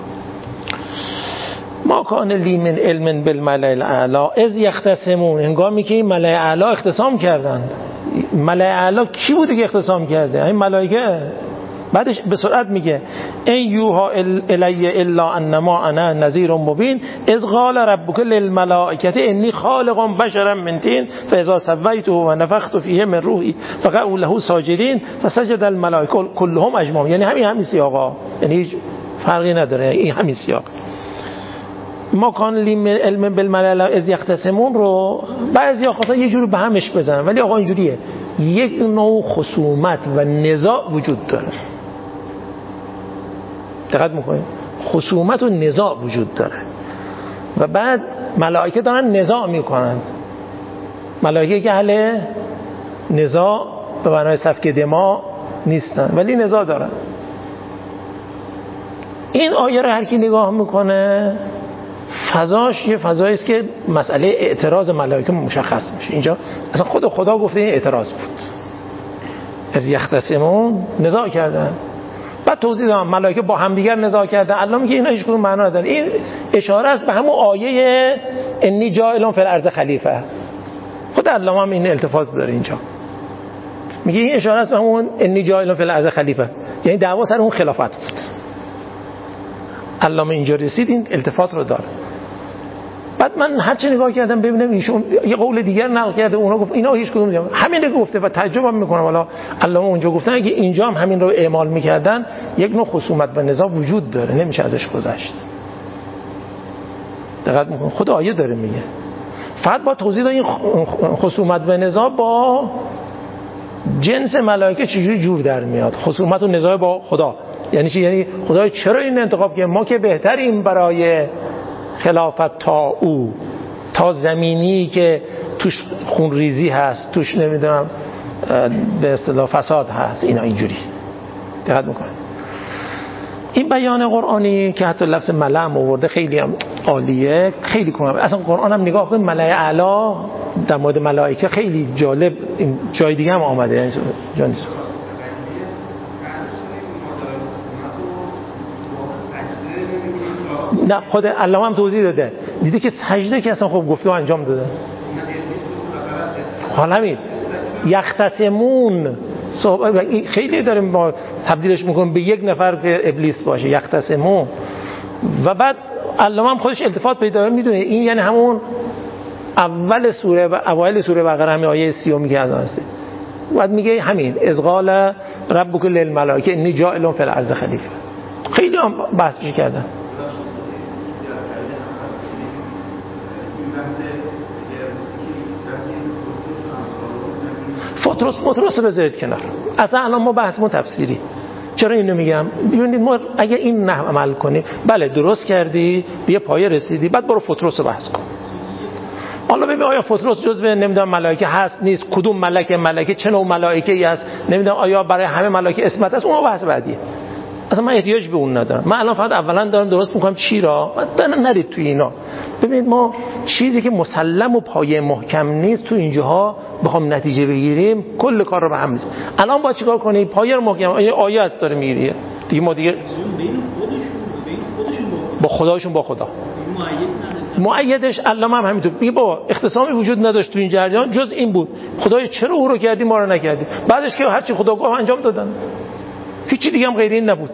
ما کان لی من علم بالملأ الاعلی اذ یختصمون، هنگامی که این ملأ اعلی اختصام کردند. ملأ اعلی کی بوده که اختصام کرده؟ این ملائکه. بعدش به سرعت میگه این یوها الی الا انما انا نذیر مبین اذ قال ربک للملائکه انی خالق بشرا من طین فاذا سویته و نفخت فیه من روحی فقعوا له ساجدین فسجد الملائکه كلهم اجمعون. یعنی همین سیاقا، یعنی هیچ فرقی نداره، این همین سیاق. ما کان لی من علم بالملأ اذ یختصمون رو بعضیا خواستن یه جوری به همش بزنن، ولی آقا اینجوریه، یک نوع خصومت و نزاع وجود داره. دقت میکنید؟ خصومت و نزاع وجود داره و بعد ملائکه دارن نزاع میکنند. ملائکه که اهل نزاع به معنای سفک دماء نیستن ولی نزاع دارن. این آیه رو هر کی نگاه میکنه فضاش یه فضایی است که مسئله اعتراض ملائکه مشخص میشه. اینجا اصلا خود خدا گفته این اعتراض بود. از یختصمون نزاع کردن. بعد توضیح دادم ملائکه با همدیگر نزاع کردن. الله میگه اینا هیچ کدوم معنا نداره. این اشاره است به همون آیه انی جاعل فی الارض خلیفه. خود الله هم این التفات داره اینجا. میگه این اشاره است به همون انی جاعل فی الارض خلیفه، یعنی دعوا سر اون خلافت بود. علامه اینجا رسید این التفات رو داره. بعد من هر چه نگاه کردم ببینم ایشون یه قول دیگر نقل کرده، اونا گفت اینا هیچ کدوم نمیگن همین رو گفته و تعجبم میکنم. والا علامه اونجا گفتن اگه اینجا هم همین رو اعمال میکردن یک نوع خصومت و نزاع وجود داره، نمیشه ازش گذشت. دقت میکنم خود آیه داره میگه. فقط با توضیح این خصومت و نزاع با جنس ملائکه چجوری جور در میاد. خصومت و نزاع با خدا یعنی چی؟ یعنی خدای چرا این انتخاب کرد؟ ما که بهتریم برای خلافت تا زمینی که توش خونریزی هست، توش نمیدونم به اصطلاح فساد هست، اینا اینجوری. دقت میکنه این بیان قرآنی که حتی لفظ ملأ آورده خیلی هم عالیه، خیلی کنم. اصلا قرآن هم نگاه کنید ملأ اعلی در مورد ملائکه خیلی جالب، جای دیگه هم آمده یعنی جانیست. نه خود علامه هم توضیح داده، دیده که سجده که اصلا خب گفته و انجام داده. حالا یختصمون خیلی داریم ما تبدیلش میکنیم به یک نفر که ابلیس باشه، یختصمون. و بعد علامه هم خودش التفات پیدا میدونه این یعنی همون اول سوره و اوایل سوره بقره، همین آیه 30 که الان هست. بعد میگه همین اذ قال ربک للملائکه انی جاعل فی الارض خلیفه. خیلی هم بحثش کردن. فطرس بذارید کنار، اصلا الان ما بحثمون تفسیری. چرا اینو میگم؟ ببینید ما اگه این نحو عمل کنیم، بله درست کردی به یه پایه رسیدی، بعد برو فطرس رو بحث کن. حالا ببین آیا فطرس جزو نمیدونم ملائکه هست نیست، کدوم ملائکه چه نوع ملائکه‌ای هست، نمیدونم آیا برای همه ملائکه اسمت هست، اون بحث بعدیه. اصلا من احتیاج به اون ندارم. من الان فقط اولا دارم درست میکنم چی را، اصلا نرید توی اینا. ببینید ما چیزی که مسلم و پایه محکم نیست تو اینجاها بخوام نتیجه بگیریم کل کار رو به هم میزنیم. الان باید چیکار کنیم؟ پایه رو محکم، آیه است داره میگیره دیگه. ما دیگه با خداشون با خدا مؤیدش علامه هم همینطور میگه با اختصامی وجود نداشت تو این جریان جز این بود، خدای چرا او رو کردی ما رو نکردی؟ بعدش که هر چی خدا گفت انجام دادن، هیچی دیگه هم غیر این نبود.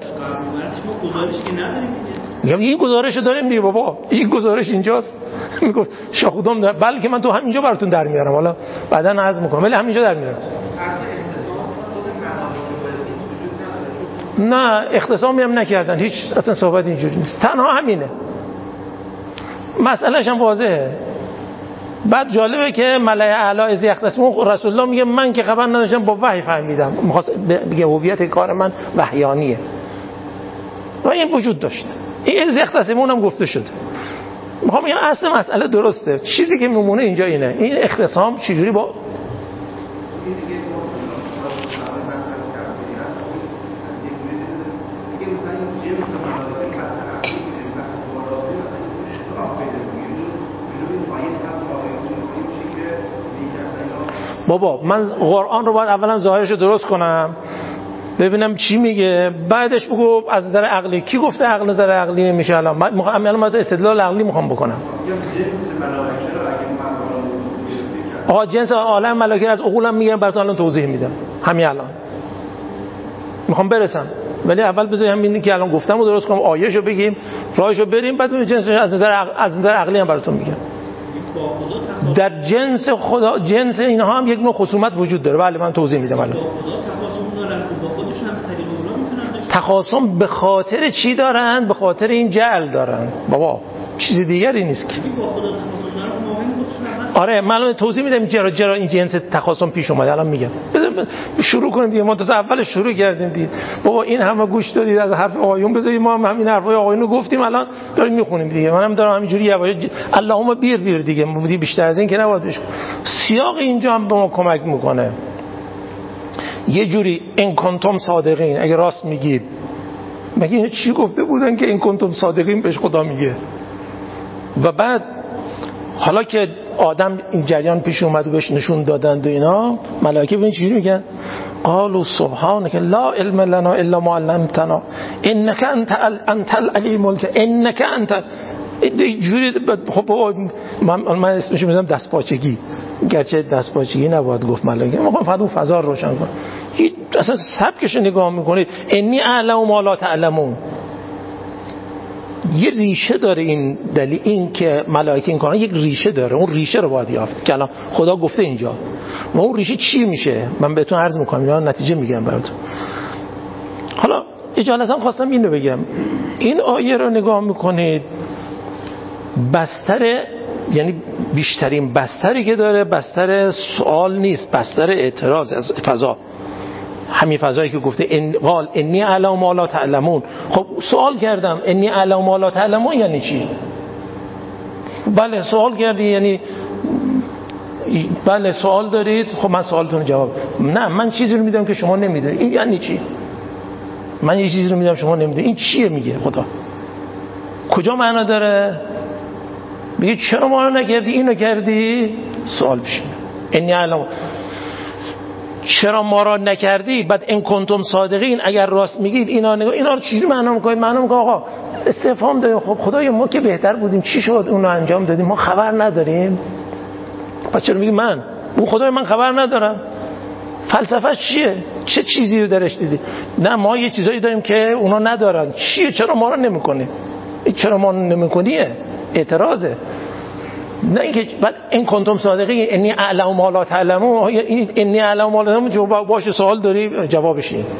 میگم این گزارش رو داریم دیگه بابا، این گزارش اینجاست. میگفت شاخودام بلکه من تو همینجا براتون در میارم، حالا بعدا عرض میکنم ولی همینجا در میارم. نه اختصامی هم نکردن، هیچ اصلا صحبت اینجوری نیست، تنها همینه، مسئلهش هم واضحه. بعد جالبه که ملأ اعلی از یختصمون رسول الله میگه من که خبر نداشتم با وحی فهمیدم، میخواست بگه هویت کار من وحیانیه و این وجود داشت. این از یختصمون هم گفته شده. میخوام بگم اصل مسئله درسته، چیزی که میمونه اینجا اینه، این اختصام چجوری با بابا من قرآن رو باید اولا ظاهرش رو درست کنم ببینم چی میگه، بعدش بگو از نظر عقلی کی گفته عقل نظر عقلی نمیشه. الان من استدلال عقلی میخوام بکنم. آقا جنس عالم ملائکه از عقولم میگم براتون الان توضیح میدم، همین الان میخوام برسم، ولی اول بذارید همین که الان گفتم رو درست کنم، آیه‌شو بگیم راهشو بریم، بعد جنس از نظر عقلی هم براتون میگم. در جنس خدا، جنس اینها هم یک نوع خصومت وجود داره. بله من توضیح میدم الان. تخاصم به خاطر چی دارن؟ به خاطر این جعل دارن بابا، چیز دیگری نیست که. آره من توضیح میدم چرا این جنس تخاصم پیش اومده، الان میگم. بذار شروع کنیم دیگه، ما تا اولش شروع کردیم دیگه بابا، این همه گوش دادید از حرف آقایون، بذارید ما هم همین حرفای آقایون رو گفتیم، الان داریم میخونیم دیگه. منم دارم همینجوری یواش اللهم بیر دیگه، بیشتر از این که نباید بشه. سیاق اینجا هم به ما کمک میکنه یه جوری ان کنتم صادقین، اگه راست میگید. مگه اینا چی گفته بودن که ان کنتم صادقین بهش خدا میگه؟ و بعد حالا که آدم این جریان پیش اومد و بهش نشون دادند و اینا، ملائکه ببین چی میگن؟ قالوا سبحانك لا علم لنا الا ما علمتنا انك انت العلیم الحکیم انك انت. جوری خب من اسمش میذارم دستپاچگی، گرچه دستپاچگی نباید گفت ملائکه، میخوام فقط اون فضا رو روشن کنم. اصلا سبکش نگاه میکنید، انی اعلم ما لا تعلمون، یه ریشه داره این دلیل، این که ملائکه این کارا یک ریشه داره، اون ریشه رو باید یافت که الان خدا گفته اینجا. و اون ریشه چی میشه؟ من بهتون عرض میکنم یا نتیجه میگم براتون. حالا اجالتا خواستم اینو بگم، این آیه رو نگاه میکنید، بستر، یعنی بیشترین بستری که داره بستر سوال نیست، بستر اعتراض از فضا، همین فضایی که گفته قال انی اعلم ما لا تعلمون. خب سوال کردم انی اعلم ما لا تعلمون یعنی چی؟ بله سوال کردی، یعنی بله سوال دارید، خب من سوالتون جواب. نه من چیزی رو میدم که شما نمیدونید. این یعنی چی؟ من یه چیزی رو میدم شما نمیدونید، این چیه میگه خدا؟ کجا معنا داره؟ میگه چرا ما رو نکردی اینو کردی؟ سوال پیش میاد انی اعلم، چرا ما را نکردی؟ بعد ان کنتم صادقین، اگر راست میگید اینا نگاه، اینا رو چجوری معنا میکنید؟ معنا میگه آقا استفهام داریم، خب خدایا ما که بهتر بودیم چی شد اون رو انجام دادیم، ما خبر نداریم. پس چرا میگی من اون خدای من خبر ندارم؟ فلسفه چیه؟ چه چیزی رو درش دیدی؟ نه ما یه چیزایی داریم که اونا ندارن. چیه؟ چرا ما رو نمیکنی؟ چرا ما رو نمیکنیه؟ اعتراضه. نه اینکه بعد این کنتم صادقین انی اعلم ما لا تعلمون، انی اعلم ما لا تعلمون جواب باشه، سوال داری جوابش این.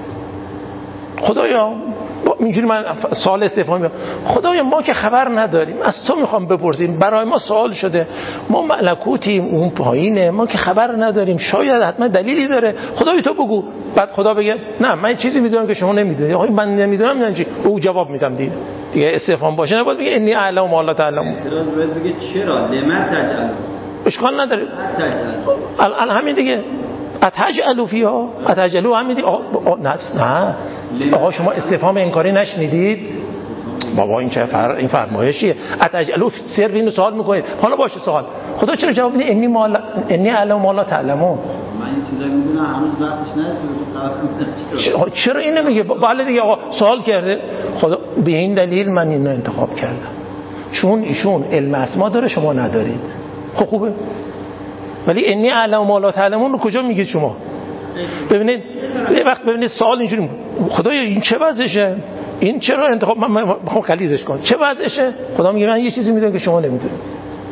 خدایا اینجوری من سوال استفهامی، خدایا ما که خبر نداریم، از تو میخوام بپرسیم، برای ما سوال شده، ما ملکوتیم اون پایینه، ما که خبر نداریم، شاید حتما دلیلی داره، خدای تو بگو. بعد خدا بگه نه من چیزی میدونم که شما نمیدونید. آخه من نمیدونم نه چی، او جواب میدم دیگه استفهام باشه، نباید بگه انی اعلم ما لا تعلمون. اعتراض باید بگه چرا لما تجعل، اشکال نداره الان همین دیگه اتجعلوا فیها، اتجعلوا همین دیگه. نه آقا شما استفهام انکاری نشنیدید؟ بابا این چه این فرمایشیه؟ اتجعلوا سر اینو سوال میکنید. حالا باشه سوال، خدا چرا جواب میده انی اعلم ما لا تعلمون؟ من این چیزا میدونم هنوز وقتش نرسیده. چرا اینو میگه؟ بله دیگه آقا سوال کرده خدا، به این دلیل من اینو انتخاب کردم چون ایشون علم اسما داره شما ندارید. خب خوبه، ولی انی اعلم ما لا تعلمون رو کجا میگید شما؟ ببینید یه وقت ببینید سوال اینجوری خدایا این چه وضعشه؟ این چرا انتخاب من میخوام غلیظش کنم، چه وضعشه؟ خدا میگه من یه چیزی میدونم که شما نمیدونید.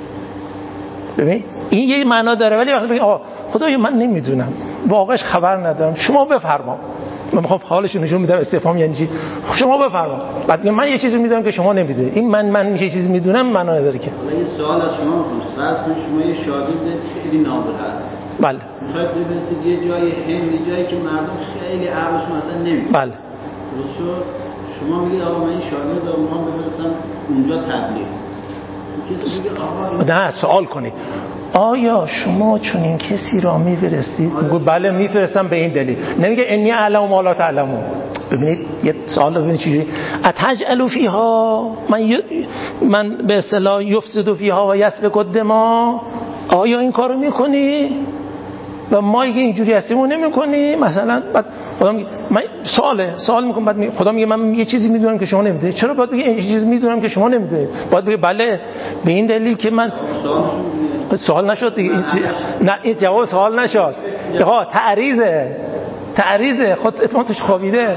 ببین این یه معنا داره، ولی وقتی بگید آقا خدایا من نمیدونم، واقعش خبر ندارم، شما بفرما، من میخوام حالش رو نشون میدم. استفهام یعنی چی؟ شما بفرما. بعد من یه چیزی میدونم که شما نمیدونید. این من یه چیزی میدونم معنا نداره که. حالا یه سوال از شما می‌پرسم. فرض کنید شما یه شاگرد خیلی نابغه است. بله. میخواید ببینید یه جای هند، جایی که مردم خیلی عقلشون اصلا نمی‌ره. بله. درست. شما میگید آقا من این شاگرد رو میخوام بفرستم اونجا تبلیغ. کسی میگه آقا نه، سوال کنید. آیا شما چون این کسی را میفرستید؟ میگه بله میفرستم به این دلیل. نمیگه انی اعلم ما لا تعلمون. ببینید یه سوال رو ببینید چجوری. اتجعل فیها من به اصطلاح یفسد فیها و یسفک الدماء. آیا این کارو میکنی؟ و ما اگه اینجوری هستیم اون نمی‌کنی؟ مثلا بعد خدا میگه من سوال میکنم، بعد خدا میگه من یه چیزی میدونم که شما نمیدونید. چرا باید بگه این چیزی میدونم که شما نمیدونید؟ باید بگه بله به این دلیل که من سوال نشد دیگه. نه این جواب سوال نشد. ها تعریضه خود اتفاق توش خوابیده.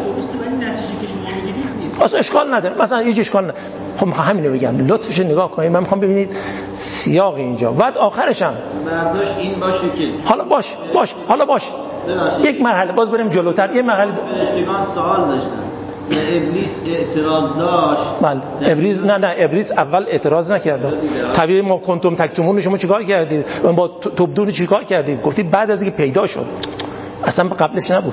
اصلا اشکال نداره. مثلا هیچ اشکال نداره. خب همینو بگم لطفش نگاه کنید. من میخوام ببینید سیاق اینجا بعد آخرش هم برداشت این باشه که حالا باش یک مرحله باز بریم جلوتر. یه مرحله فرشتگان سوال داشتن. ابلیس اعتراض داشت. بله ابلیس اول اعتراض نکرد. طبیعی ما کنتم تکتمون شما چیکار کردید؟ با تبدون چیکار کردید؟ گفتید بعد از اینکه پیدا شد. اصلا قبلش نبود.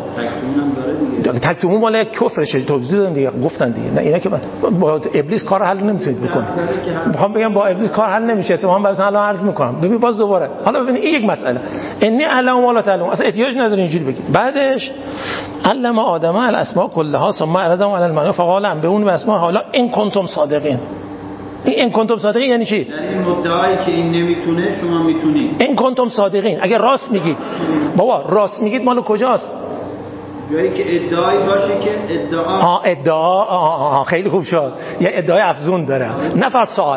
تکتمون مال کفرشه. توضیح دادن دیگه، گفتن دیگه. نه اینا که با ابلیس کار حل نمیتونید بکنید. میخوام بگم با ابلیس کار حل نمیشه. اتفاقا مثلا الان عرض میکنم. ببین باز دوباره. حالا ببین این یک مسئله. انی اعلم ما لا تعلمون. اصلا احتیاج نداره اینجوری بگید. بعدش علم آدم الاسماء كلها ثم عرضهم على الملائکه فقال انبئوني باسماء حالا ان کنتم صادقین. این کنتم صادقین یعنی چی؟ یعنی مدعایی که این نمیتونه شما میتونید. این کنتم صادقین اگه راست میگید. بابا راست میگید مال کجاست؟ جایی که ادعایی باشه که ادعا خیلی خوب شد. یه ادعای افزون داره، نه فقط سوال.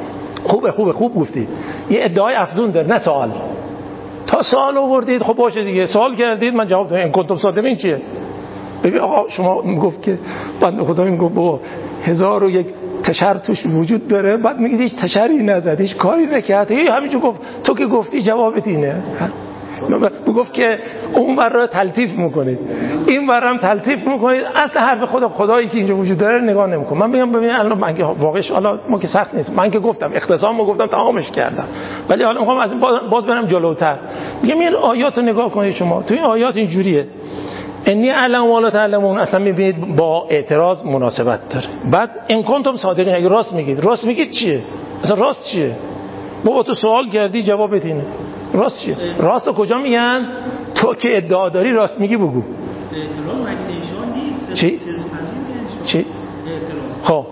خوب گفتید. یه ادعای افزون داره، نه سوال. تا سوال آوردید خب باشه دیگه. سوال کردید من جواب دادم. این کنتم صادقین چیه؟ ببین آقا شما میگفت که بنده خدا میگفت بابا 1001 تشر توش وجود داره، بعد میگید هیچ تشری نزد، هیچ کاری نکرد، همینجور گفت تو که گفتی جوابت اینه. میگفت که اون ور رو تلطیف میکنید، این ور هم تلطیف میکنید. اصل حرف خدایی که اینجا وجود داره نگاه نمیکنم. من میگم ببین الان من که واقعش حالا ما که سخت نیست، من که گفتم اختصامو گفتم تمامش کردم، ولی حالا میخوام از این باز برم جلوتر. میگم این آیات رو نگاه کنید شما. تو این آیات اینجوریه انی اعلم ما لا تعلمون، اصلا میبینید با اعتراض مناسبت داره. بعد ان کنتم صادقین اگه راست میگید چیه؟ اصلا راست چیه؟ بابا تو سوال کردی جوابت اینه. راست چیه؟ راست رو کجا میگن؟ تو که ادعا داری راست میگی بگو. اعتراض مگه نیست؟ چی؟ چی؟ اعتراض.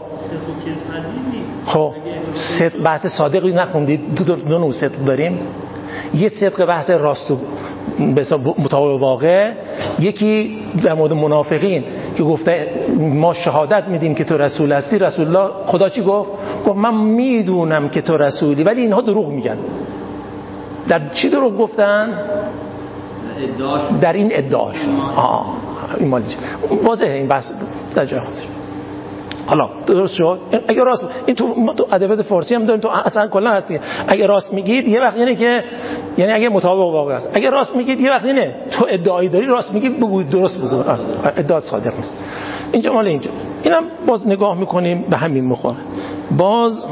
خب صدق بحث صادقی نخوندید؟ دو نوع صدق داریم. یه صدق بحث راست و مطابق واقع، یکی در مورد منافقین که گفته ما شهادت میدیم که تو رسول هستی. رسول الله خدا چی گفت من میدونم که تو رسولی، ولی اینها دروغ میگن. در چی دروغ گفتن؟ در این ادعاشون. این مالی واضحه این بحث در جای خودش. حالا درست شد. اگه راست این تو ادبیات فارسی هم داریم، تو اصلا کلا هست دیگه. اگه راست میگید یه وقت یعنی اگه مطابق واقع است. اگه راست میگید یه وقت اینه تو ادعایی داری راست میگید بگو، درست بگو. ادعا صادق نیست. اینجا مال اینجا. اینم باز نگاه میکنیم به همین میخوره. باز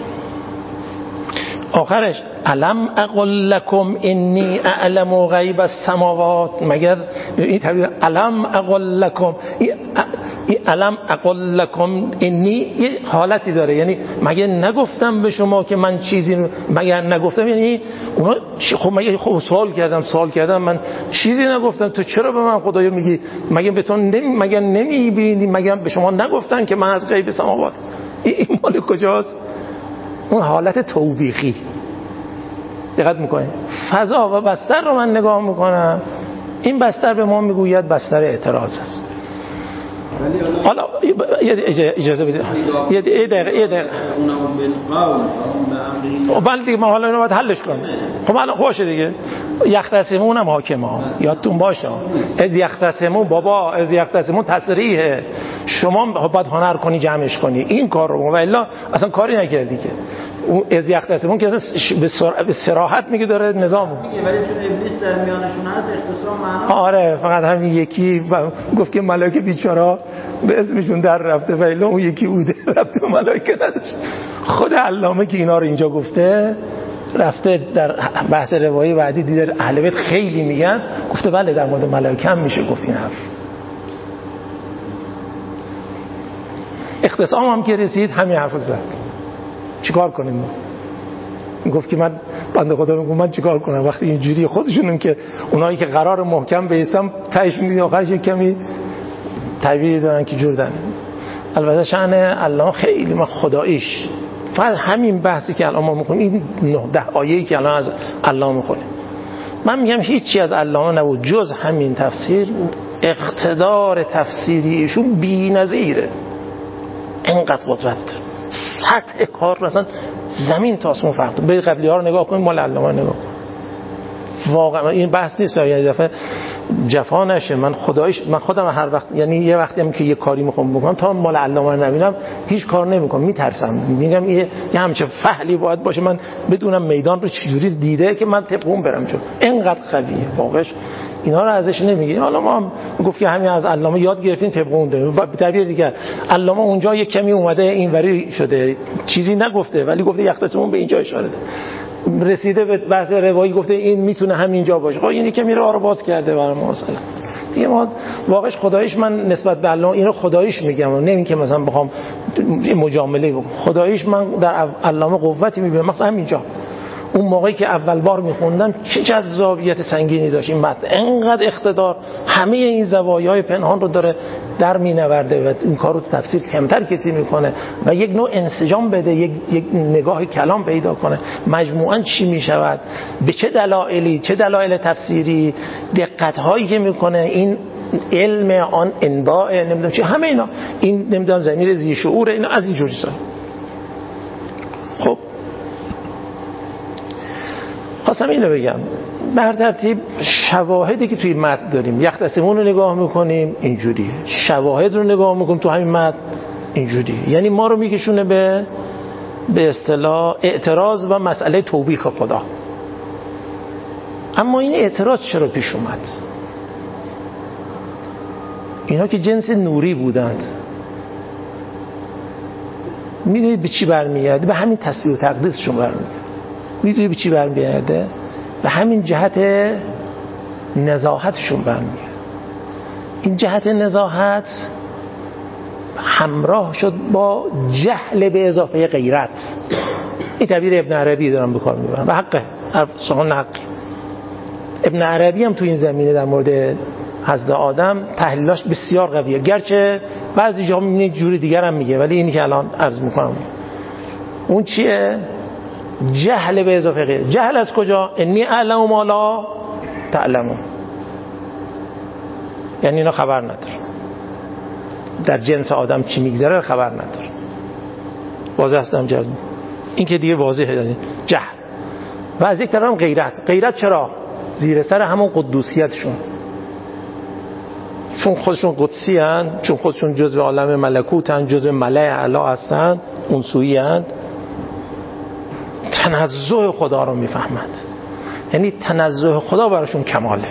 آخرش علم اقل لکم انی اعلم غیب السماوات. مگر این تعبیر علم اقل لکم، این علم اقل لکم انی یه حالتی داره، یعنی مگر نگفتم به شما که من چیزی مگر نگفتم، یعنی اونا خب مگر سوال کردم من چیزی نگفتم، تو چرا به من خدایا میگی؟ مگر به تو مگر نمیبینی؟ مگر به شما نگفتن که من از غیب سماوات؟ این مال کجاست؟ اون حالت توبیخی. دقت میکنید فضا و بستر رو من نگاه میکنم، این بستر به ما میگوید بستر اعتراض است. حالا اجازه بدید یه دقیقه بله دیگه ما حالا اینو باید حلش کنیم. خب الان خوشه دیگه یختصمون هم حاکمه ها، یادتون باشه از یختصمون بابا از یختصمون تصریحه، شما باید هنر کنی جمعش کنی این کار رو، و الا اصلا کاری نکردی که اون از یختصمون که به صراحت میگه داره نظامو میگه، ولی چون ابلیس در میانشون هست اختصام معنا آره فقط همین یکی گفت که ملائکه بیچارا به اسمشون در رفته و الا اون یکی بوده رفته ملائکه نداشت. خود علامه که اینا رو اینجا گفته رفته در بحث روایی بعدی دیده اهل بیت خیلی میگن، گفته بله در مورد ملائکه هم میشه گفت این حرف. اختصام هم که رسید همین حرف زد. چیکار کنیم؟ گفت که من بنده خدا میگم من چیکار کنم وقتی اینجوری خودشونم که اونایی که قرار محکم بیستم تهش میگن آخرش کمی تعبیر دارن که جوردن. البته شأن الله خیلی من خداییش فقط همین بحثی که الان ما میکنیم این 9-10 آیه‌ای که الان از الله میخونیم، من میگم هیچی از الله نبود جز همین تفسیر. اقتدار تفسیری ایشون بی‌نظیره، اینقدر قدرت، سطح کار مثلا زمین تا آسمون فرق داره. به قبلی ها رو نگاه کنیم، مال علامه نگاه کنیم. واقعا این بحث نیست یعنی دفعه جفا نشه. من خودم هر وقت یعنی یه وقتی هم که یه کاری میخوام بکنم تا مال علامه رو نبینم هیچ کار نمیکنم، میترسم، میگم یه همچه فحلی باید باشه من بدونم میدان رو چجوری دیده که من طبق اون برم، چون اینقدر قویه واقعش اینا رو ازش نمیگیریم. حالا ما هم گفت که همین از علامه یاد گرفتیم طبق اون داریم. به تعبیر دیگر علامه اونجا یک کمی اومده اینوری شده چیزی نگفته ولی گفته یختصمون به اینجا اشاره ده. رسیده به بحث روایی گفته این میتونه همینجا باشه. خب این کمی راه رو باز کرده برای ما مثلا دیگه. ما واقعش خداییش من نسبت به الله اینو خداییش میگم و نمی که مثلا بخوام مجامله بکنم. خداییش من در علامه قوتی میبینم، مثلا همینجا اون موقعی که اول بار میخوندم چه جذابیت سنگینی داشت این متن، انقدر اقتدار همه این زوایای پنهان رو داره در مینورده و این کارو تو تفسیر کمتر کسی میکنه و یک نوع انسجام بده، یک نگاه کلام پیدا کنه مجموعاً چی میشود، به چه دلایلی، چه دلایل تفسیری، دقت هایی که میکنه این علم آن انباء نمیدونم چی، همه اینا این نمیدونم ضمیر ذی شعور اینا از این جور چیزا. خب خواستم اینو بگم بر ترتیب شواهدی که توی متن داریم، یختصمون رو نگاه میکنیم اینجوریه، شواهد رو نگاه میکنیم تو همین متن اینجوریه، یعنی ما رو میکشونه به اصطلاح اعتراض و مسئله توبیخ خدا. اما این اعتراض چرا پیش اومد؟ اینا که جنس نوری بودند، میدونید به چی برمیگرده؟ به همین تسبیح و تقدیسشون برمیگرده. میدونی به چی برمیگرده؟ به همین جهت نزاهتشون برمیگرده. این جهت نزاهت همراه شد با جهل به اضافه غیرت. این تعبیر ابن عربی دارم به کار میبرم و حقه، سخن حقی. ابن عربی هم تو این زمینه در مورد حضرت آدم تحلیلاش بسیار قویه، گرچه بعضی جا میبینید جوری دیگر هم میگه، ولی اینی که الان عرض میکنم اون چیه؟ جهل به اضافه غیر. جهل از کجا؟ انی اعلم ما لا تعلمون، یعنی اینا خبر نداره در جنس آدم چی میگذره، خبر نداره. واضح هستم جزم این که دیگه واضحه داریم جهل. و از یک طرف هم غیرت چرا؟ زیر سر همون قدوسیتشون، چون خودشون قدسی هن، چون خودشون جزء عالم ملکوت هن، جزء ملأ اعلی هستن، اونسویی هن، تنزه خدا رو میفهمند. یعنی تنزه خدا براشون کماله.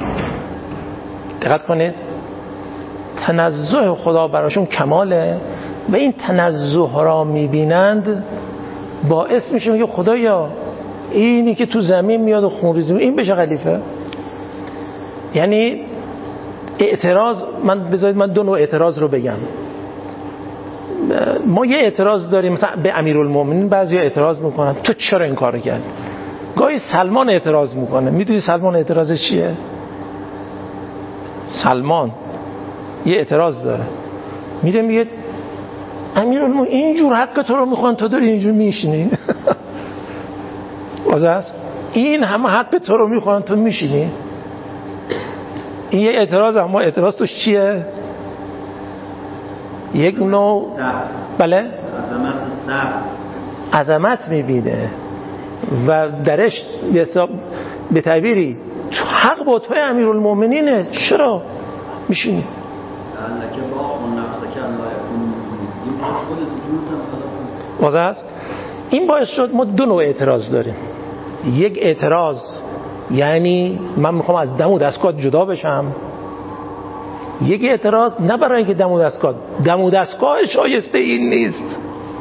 دقت کنید، تنزه خدا براشون کماله و این تنزه را میبینند باعث میشه میگه خدایا اینی که تو زمین میاد و خونریزی این بشه خلیفه. یعنی اعتراض، بذارید من دو نوع اعتراض رو بگم. ما یه اعتراض داریم مثلا به امیرالمومنین، بعضیا اعتراض میکنن تو چرا این کارو کردی. گاهی سلمان اعتراض میکنه. میدونی سلمان اعتراضش چیه؟ سلمان یه اعتراض داره، میره میگه امیرالمومنین اینجور حق تو رو میخوان، تو داری اینجور میشینی. واضح است این همه حق تو رو میخوان تو میشینی. این یه اعتراض، اما اعتراض توش چیه؟ یک نوع بله عظمت میبینه و درش به تعبیری حق با توی امیرالمومنینه، چرا میشینی؟ واضح است؟ این باعث شد ما دو نوع اعتراض داریم. یک اعتراض یعنی من میخوام از دم و دستگاه جدا بشم، یک اعتراض نه برای اینکه دم و دستگاه شایسته این نیست.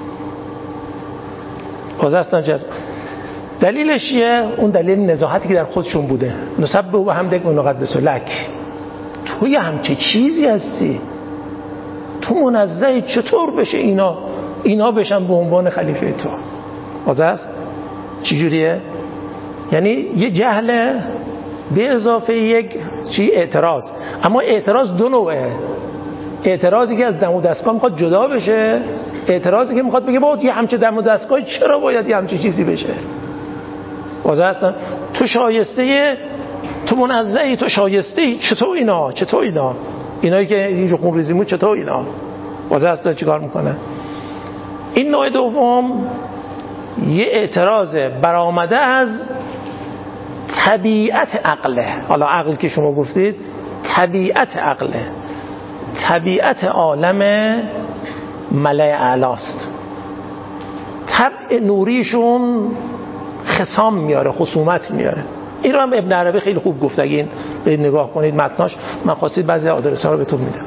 واضح است؟ دلیلش چیه؟ اون دلیل نزاهتی که در خودشون بوده. نسبه و حمدک و نقدس لک، توی همچه چیزی هستی، تو منزهی، چطور بشه اینا بشن به عنوان خلیفه تو؟ واضح است؟ چجوریه؟ یعنی یه جهل به اضافه یک اعتراض. اما اعتراض دو نوعه. اعتراضی که از دم و دستگاه میخواد جدا بشه، اعتراضی که میخواد بگه یه همچه دم و دستگاه چرا باید یه همچه چیزی بشه. واضح است؟ تو شایسته، تو منزهی، تو شایسته، چطور اینا اینایی که اینجا خون ریزی بود، چطور اینا؟ واضح است چیکار میکنه؟ این نوع دوم یه اعتراض برآمده از طبیعت عقله. حالا عقل که شما گفتید طبیعت عقله، طبیعت عالم ملأ اعلاست. طبع نوریشون خصام میاره، خصومت میاره. این رو هم ابن عربی خیلی خوب گفت، اگه این نگاه کنید متناش، من خواستید بعضی آدرس‌ها رو بهتون میدم.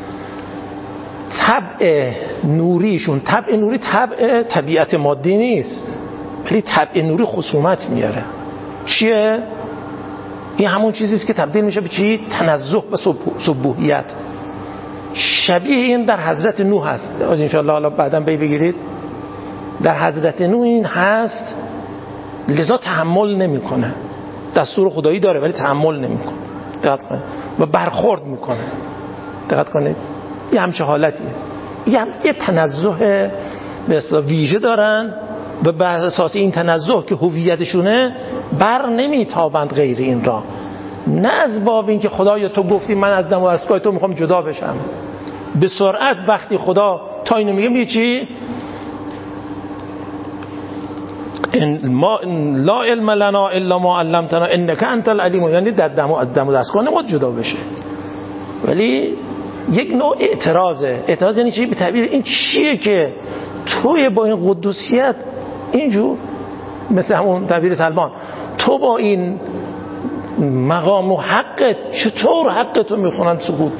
طبع نوریشون، طبع نوری طبیعت مادی نیست، ولی طبع نوری خصومت میاره. چیه؟ این همون چیزیست که تبدیل میشه به چی؟ تنزه و سبوحیت. شبیه این در حضرت نوح هست. انشاءالله حالا بعداً بگیرید. در حضرت نوح این هست، لذا تحمل نمیکنه. دستور خدایی داره ولی تحمل نمیکنه. دقت کنید. و برخورد میکنه. دقت کنید. یه همچه حالتیه. یه تنزه به اصطلاح ویژه دارن و بر اساس این تنزه که هویتشونه بر نمیتابند غیر این را. نه از باب این که خدایا تو گفتی من از دم و دستگاه تو میخوام جدا بشم. به سرعت وقتی خدا تا اینو میگه چی؟ ما لا علم لنا الا ما علمتنا انک انت العلیم. یعنی در دم و دستگاه نمود جدا بشه. ولی یک نوع اعتراض یعنی چی؟ به تعبیر این چیه که توی با این قدوسیت اینجور، مثل همون تعبیر سلمان، تو با این مقام و حقت چطور حقتو میخونن سقوط؟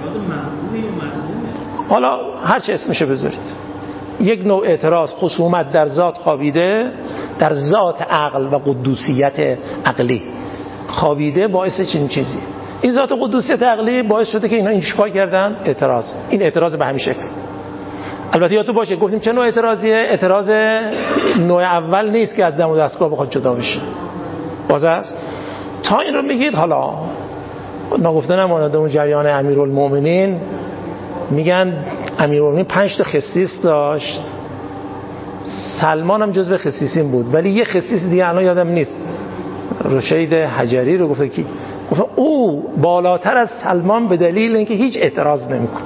حالا هر چه اسمشه بذارید. یک نوع اعتراض خصومت در ذات خوابیده، در ذات عقل و قدوسیت عقلی خوابیده، باعث چنین چیزی. این ذات قدوسیت عقلی باعث شده که اینا این چیکار کردن؟ این اعتراض به همین شکل. البته یادتون باشه گفتیم چه نوع اعتراضیه؟ اعتراض نوع اول نیست که از دم و دستگاه بخواد جدا بشه. واضح است؟ تا این رو میگید. حالا نگفته نماند اون جریان امیرالمومنین، میگن امیرالمومنین 5 تا خصیص داشت، سلمان هم جزو خصیصین بود، ولی یه خصیص دیگه الان یادم نیست، رشید حجری رو گفته که او بالاتر از سلمان به دلیل اینکه هیچ اعتراض نمیکنه.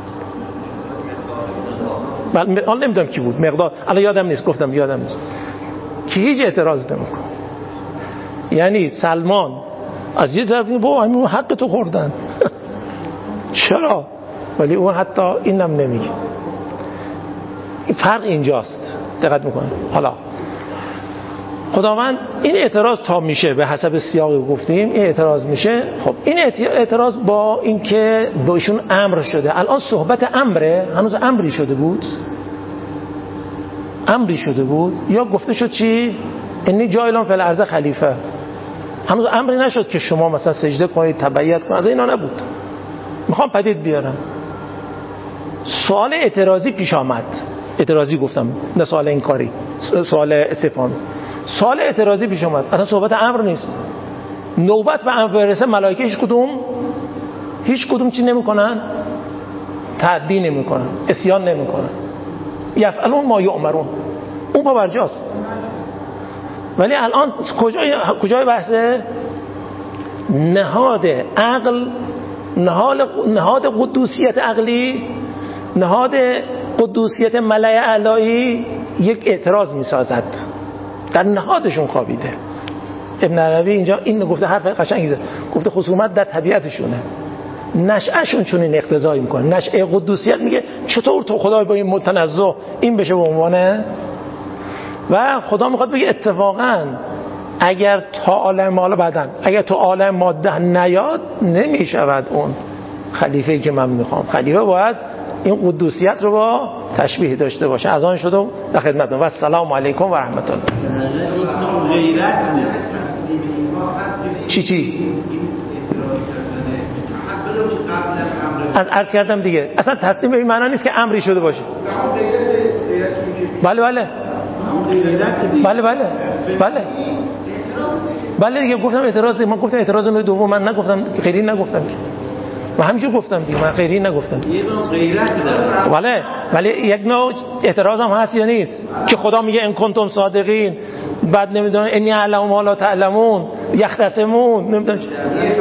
من نمیدونم کی بود، مقدار الان یادم نیست، گفتم یادم نیست که هیچ اعتراض نمیکنه. یعنی سلمان از یه طرف با همین حق تو خوردن چرا؟ ولی اون حتی اینم نمیگه. این فرق اینجاست. دقت میکنه. حالا خداوند این اعتراض تا میشه به حسب سیاقی گفتیم این اعتراض میشه. خب این اعتراض با اینکه با ایشون امر شده، الان صحبت امره، هنوز امری شده بود یا گفته شد چی؟ انی جایلان فی الارض خلیفه. هنوز امری نشد که شما مثلا سجده کنید، تبعیت کنید، از اینا نبود. میخوام پدید بیارم. سوال اعتراضی پیش آمد. اعتراضی گفتم، نه سوال انکاری، سوال استفهامی. سوال اعتراضی پیش اومد. اصلا صحبت امر نیست. نوبت به امر برسه ملائکه هیچ کدوم چی نمیکنن؟ تعدی نمیکنن، عصیان نمیکنن. یفعلون ما یؤمرون. اون پابرجاست. ولی الان کجای بحثه؟ نهاد عقل، نهاد قدوسیت عقلی نهاد قدوسیت ملأ اعلایی یک اعتراض میسازد، در نهادشون خوابیده. ابن عربی اینجا این گفته، حرف قشنگی زد، گفته خصومت در طبیعتشونه، نشأهشون چون این اقتضایی میکنه. نشأه قدوسیت میگه چطور تو خدای با این متنزه این بشه به عنوانه، و خدا میخواد بگه اتفاقا اگر تا عالم حالا بعدن اگر تو عالم ماده نیاد نمیشود اون خلیفه‌ای که من میخوام. خلیفه باید این قدوسیت رو با تشبیه داشته باشه. از آن شده در خدمتتون و السلام علیکم و رحمت الله. چی از عرض کردم دیگه، اصلا تسلیم به این معنا نیست که امری شده باشه. بله دیگه گفتم اعتراض، من گفتم اعتراض نوع دوم، من نگفتم غیری، نگفتم که من همینجور گفتم دیگه، من غیری نگفتم. یه نوع غیرت داره. ولی یک نوع اعتراض هم هست یا نیست که خدا میگه ان کنتم صادقین، بعد نمیدونم انی اعلم ما لا تعلمون، یختصمون، نمیدونم چی.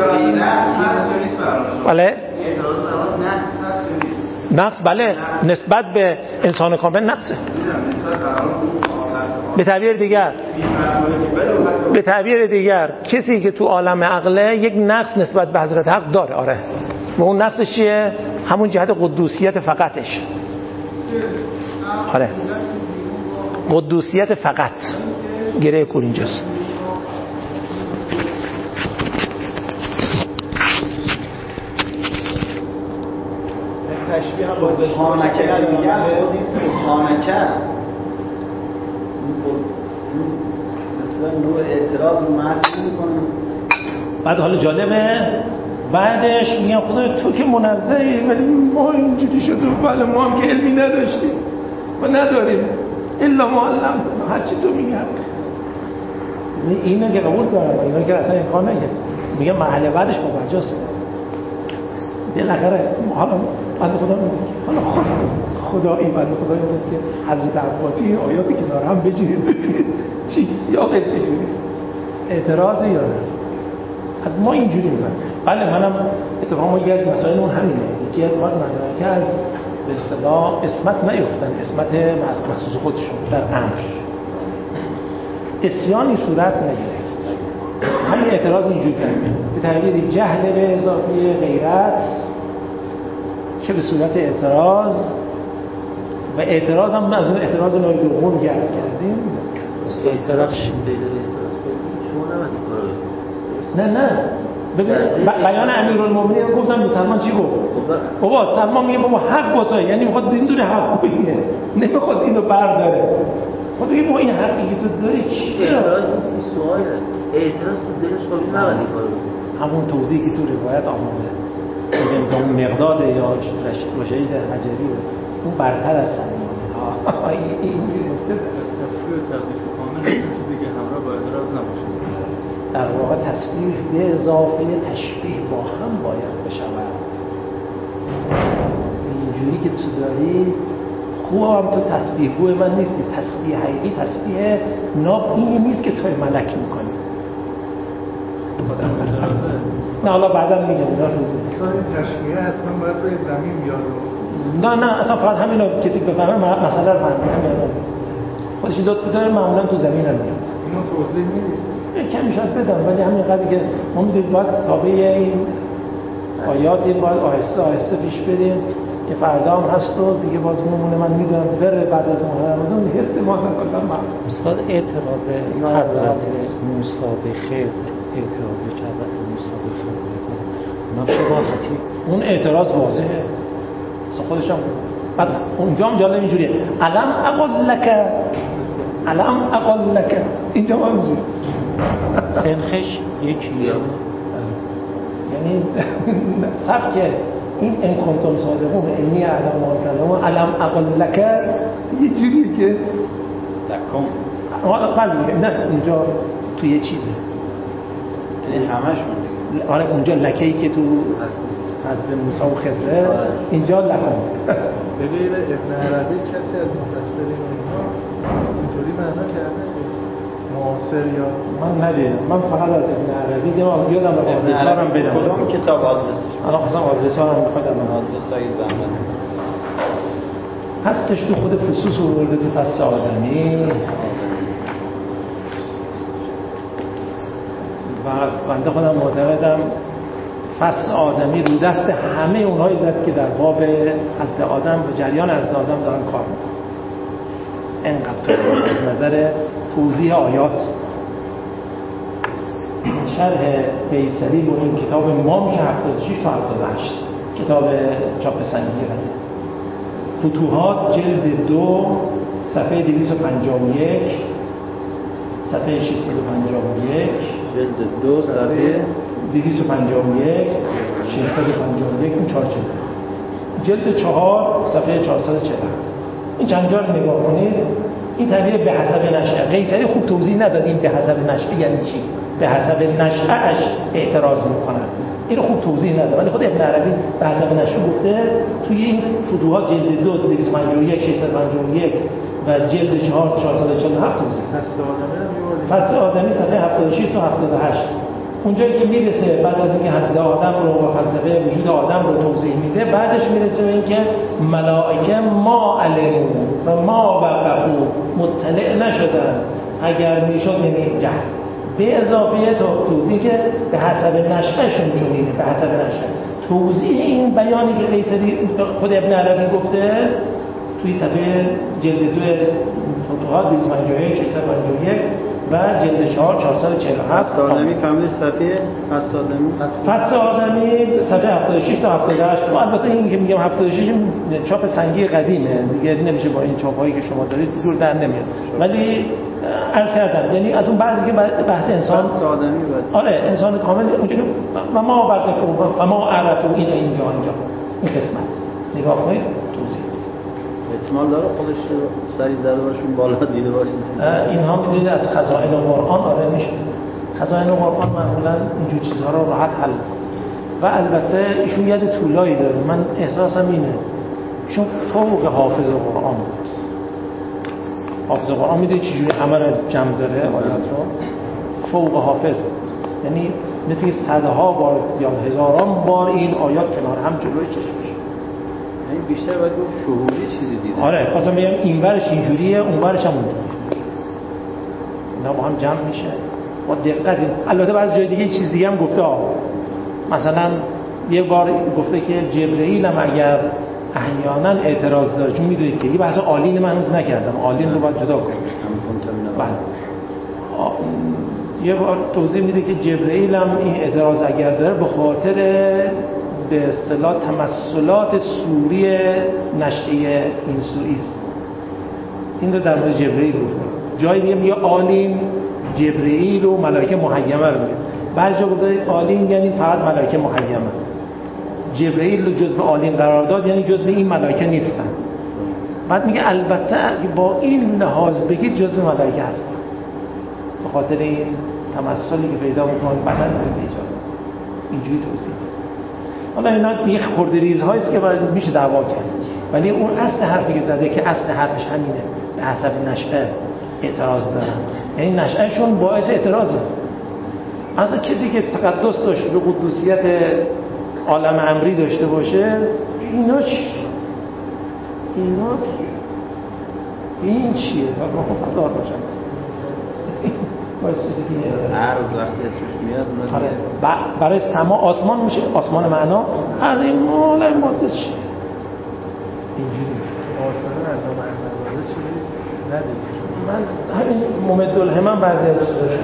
بله نقص، بله نسبت به انسان کامل نقصه. به تعبیر دیگر کسی که تو عالم عقله یک نقص نسبت به حضرت حق داره، آره، و اون نقصش چیه؟ همون جهت قدوسیت فقطش. آره قدوسیت فقط گره کن اینجاست. تشبیه خانکه میگن، خانکه مثلا نوع اعتراض رو محض میکنه. بعد حالا جالبه بعدش میگم خدای تو که منزهی ولی ما اینجوری شدیم، بله ما هم که علمی نداشتیم و نداریم الا ما علمتنا، هرچی تو میگی اینا که قبول دارم، اینا که اصلا امکان نگه میگم محل بعدش مبرجاست. بالاخره حالا بنده خدا حالا خدایی بنده خدا میگه که حضرت عباسی این آیاتی که داره هم بجید ببینید چی سیاقش چجوری اعتراضی یا نه از ما اینجوری میگن. بله منم اتفاقا یکی از مسائل اون همینه، یکی از مدرکه از به اصطلاح اسمت نیفتن، اسمت مخصوص خودشون در امر اسیانی صورت نگرفت. همین اعتراض اینجوری کردیم به تعبیر جهل به اضافه غیرت که به صورت اعتراض و اعتراض هم از اون اعتراض نوع دوم که عرض کردیم. اعتراض شده نه ببین بیان امیرالمومنین گفتم سلمان چی گفت؟ بابا سلمان میگه بابا حق با تو، یعنی میخواد این دوره حق بگیره، نمیخواد اینو برداره. خود میگه بابا این حقی که تو داری چیه؟ اعتراض این سواله، اعتراض تو دلش خواهی نباید این کارو همون توضیحی که تو روایت آمده که اون مقداد یا رشید حجری اون برتر از سلمانه. این گفته تصفیه و تقدیس کامل دیگه همراه با اعتراض نباشه. در واقع تصویر به اضافه تشبیه با هم باید بشود. اینجوری که تو داری خوب هم تو تسبیح گوی من نیستی، تسبیح حقیقی تسبیح ناب اینی نیست که توی ملک میکنی. نه حالا بعدا میگم اینا این تشبیه حتما باید روی زمین بیاد. نه اصلا فقط همینا کسی بفهمه مسئله رو فهمیدن خودش لطف داره معمولا تو زمین هم میاد. اینو توضیح میدید؟ کمی شاید بدم ولی همین قدری که ما میدونید باید تابع این آیاتی باید آهسته پیش بریم که فردا هم هست و دیگه باز میمونه. من میدونم بره بعد از ماه رمضان حس ما کلا استاد اعتراض حضرت موسی به خضر، اعتراضی که حضرت موسی به خضر میکنه اونم شباهتی، اون اعتراض واضحه اصلا خودش هم بعد اونجا هم جالب اینجوریه علم اقل لک اینجا هم اینجوری سنخش یکیه، یعنی سبک این ان کنتم صادقون انی اعلم ما تعلمون علم اقل لک یه جوریه که لکم قلبی نه اونجا تو یه چیزه یعنی همشون آره اونجا لکه‌ای که تو حضرت موسی و خضر اینجا لکم. به غیر ابن عربی کسی از مفسرین اونها اینطوری معنا کرده معاصر یا من ندیدم، من فقط از ابن عربی دیدم. یادم آدرسارم بدم کدوم کتاب آدرسش؟ الان خواستم آدرسارم میخواد من آدرسای زمان هستش تو خود فصوص آورده تو فصل آدمی و بنده خودم معتقدم فصل آدمی رو دست همه اونهایی زد که در باب حضرت آدم و جریان حضرت آدم دارن کار میکنن. انقدر از نظر توضیح آیات شرح بیسری با این کتاب ما میشه 76 تا 78 کتاب چاپ سنگی فتوحات جلد 2 صفحه 251 صفحه 651 جلد 2 صفحه 251 651 این 4 جلد 4 صفحه 440 این چند جا رو نگاه کنید. این تعبیر به حسب نشأه قیصری خوب توضیح نداد این به حسب نشأه یعنی چی. به حسب نشأهش اعتراض میکنن این رو خوب توضیح نداد ولی خود ابن عربی به حسب نشأه گفته توی این فتوحات جلد 2 251 651 و جلد 4 447 توضیح فصل آدمی صفحه 76 تا 78 اونجایی که میرسه بعد از اینکه حضرت آدم رو و فلسفه وجود آدم رو توضیح میده بعدش میرسه به اینکه ملائکه ما علمو و ما وقفو مطلع نشدن اگر میشد نمیگه به اضافه توضیح که به حسب نشأهشون چنینه به حسب نشأه توضیح این بیانی که قیصری خود ابن عربی گفته توی صفحه جلد 2 فتوحات 251 651 و جلد 4 447 فصل آدمی فهمید صفحه فصل آدمی صفحه 76 تا 78 و البته این که میگم 76 چاپ سنگی قدیمه دیگه نمیشه با این چاپ‌هایی که شما دارید جور در نمیاد ولی عرض کردم یعنی از اون بعضی که بحث انسان فصل آدمی بود آره انسان کامل اونجا که و ما وقفو و ما عرفو اینجا این قسمت نگاه کنید توضیح احتمال داره خودش رو سری زده باشون بالا دیده باشید اینها میدونید از خزائن قرآن آره میشه خزائن قرآن معمولا اینجور چیزها رو راحت حل و البته ایشون ید طولایی داره من احساسم اینه ایشون فوق حافظ قرآن بود حافظ قرآن میدونید چجوری همه رو جمع داره آیات رو فوق حافظ یعنی مثل که صدها بار یا هزاران بار این آیات کنار هم جلوی چشمش این بیشتر باید گفت شهودی چیزی دیده آره خواستم بگم این ورش اینجوریه اون ورش هم اونجوریه اینا با هم جمع میشه با دقت البته بعضی جای دیگه چیز دیگه هم گفته مثلا یه بار گفته که جبرئیل هم اگر احیانا اعتراض داره چون میدونید که یه بحث آلین من هنوز نکردم آلین رو باید جدا کنم یه بار توضیح میده که جبرئیل هم این اعتراض اگر داره به خاطر به اصطلاح تمثلات سوری نشئه این سوری است این رو در مورد جبرئیل گفته جای دیگه میگه آلین جبرئیل و ملائکه محیمه رو میگه بعضی جا گفته آلین یعنی فقط ملائکه محیمه جبرئیل رو جزء آلین قرار داد یعنی جزء این ملائکه نیستن بعد میگه البته با این لحاظ بگید جزء ملائکه هستن به خاطر این تمثلی که پیدا میکنن بدن رو ایجاد اینجوری توضیح حالا اینا دیگه خرده ریزهایی است که میشه دعوا کرد ولی اون اصل حرفی که زده که اصل حرفش همینه به حسب نشأه اعتراض دارن یعنی نشأهشون باعث اعتراضه از کسی که تقدس داشته به قدوسیت عالم امری داشته باشه اینا چی؟ اینا کی؟ این چیه؟ ما هزار باشن عرض وقتی اسمش میاد برای سما آسمان میشه آسمان معنا از این مال ماده چی اینجوری آسمان اندام حسن‌زاده چیزی ندید من همین ممد الهمم بعضی از چیزاش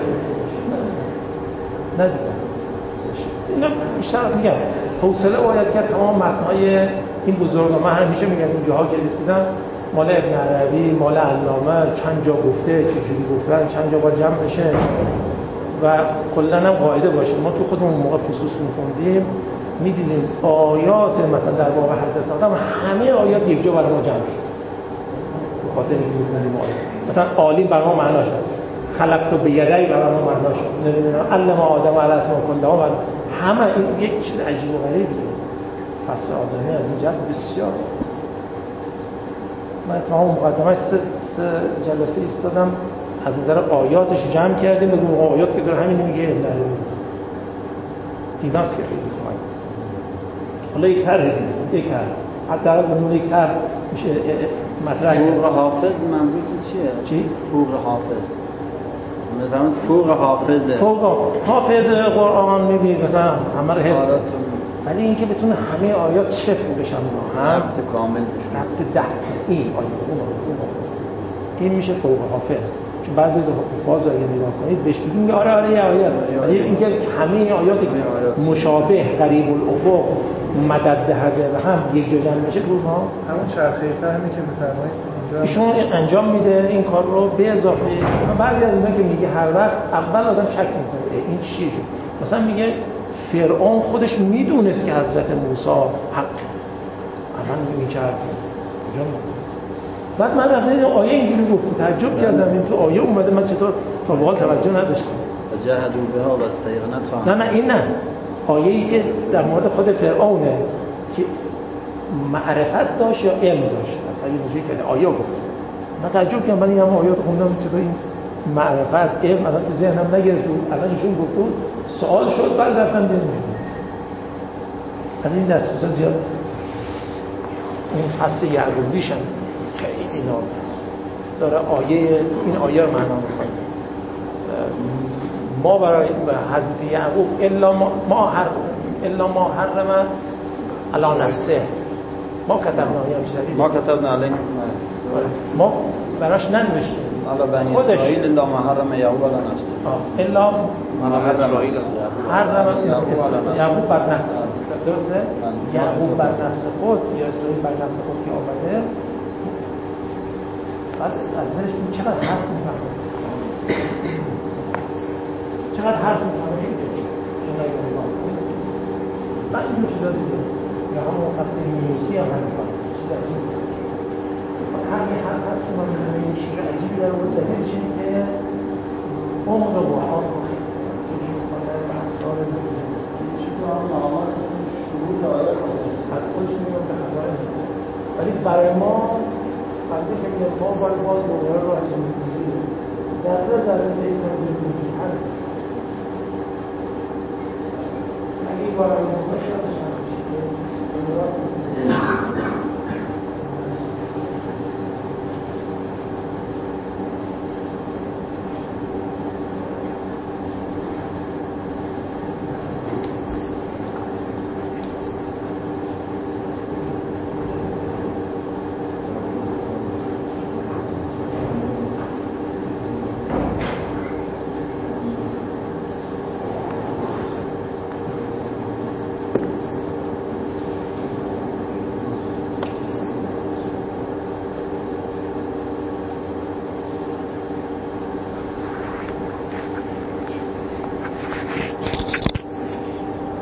ندیدم اینا بیشتر میگم حوصله باید کرد تمام متن‌های این بزرگان من همیشه میگم این جاها که رسیدم مال ابن عربی مال علامه چند جا گفته چجوری گفتن چند جا باید جمع بشه و کلا هم قاعده باشه ما تو خودمون موقع فصوص می‌خوندیم می‌دیدیم آیات مثلا در باب حضرت آدم همه آیات یک جا برای ما جمع شد به خاطر اینکه می‌خوندیم مثلا عالی برای ما معنا شد خلقت به یدی برای ما معنا شد نمی‌دونم علم آدم علی اسماء کلها همه این یک چیز عجیب و غریبیه فصل آدمی از این جهت بسیار من تو همون مقدمه سه جلسه ایستادم از نظر آیاتش جمع کردیم بگم آیات که داره همین میگه ابن عربی ایناست که خیلی خواهیم حالا یک طرح یک طرح حتی اگر بنون یک طرح میشه مطرح فوق حافظ منظورتون چیه؟ چی؟ فوق حافظ مثلا فوق حافظه فوق حافظ قرآن میبینید مثلا همه رو حفظ، ولی اینکه بتونه همه آیات شفت بشن هم ربط کامل بشن، ربط ده این آیات این میشه فوق حافظ. چون بعضی حفاظ رو نگاه کنید بهش بگید آره یه آیه است، ولی اینکه همه آیات مشابه قریب الافق مدد دهده و هم یک جا جمع بشه بود ها همون چرخه فهمی که می‌فرمایید ایشون انجام میده این کار رو به اضافه بعضی از اینا که میگه هر وقت اول آدم شک میکنه این چیه، مثلا میگه فرعون خودش میدونست که حضرت موسی حق اول میکرد بعد من رفتم آیه اینجوری گفت تعجب کردم این تو آیه اومده من چطور تا به حال توجه نداشتم جهدوا بها و استيقنتها. نه این نه آیه‌ای که در مورد خود فرعونه که معرفت داشت یا علم داشت اگه میشه که آیه گفت من تعجب کردم من این هم آیات خوندم چطور این معرفت علم الان تو ذهنم نگرفت بود الان ایشون گفت سوال شد بعد رفتم دیدم از این دسته زیاد این فصل یعقوبیش هم خیلی اینا داره آیه این آیه رو معنا می‌کنه ما برای حضرت یعقوب الا ما حرم علی نفسه ما كتبنا عليهم ما براش ننوشتیم على بني اسرائيل الا ما حرم يعقوب على نفسه الا ما اسرائيل حرم یعقوب بر نفسه درسته یعقوب بر نفس خود یا اسرائیل بر نفس خود که آمده بعد از ذهنش چقدر حرف می‌فهمه چقدر حرف می‌فهمه من اینجور چیزا دیدم یا همون فصل یونسی هم همین چیز عجیب همین حرف هست که من می‌دونم این شیر عجیبی داره و دلیلش اینه که عمق قرآن رو خیلی توجیه می‌کنه و اسرار نمی‌دونه چطور هم آمار شروع آیات از خودش می‌گم به خزائن ولی برای ما وقتی که میاد ما باید باز دوباره رو از این ذره دیتا هست اگه برای ما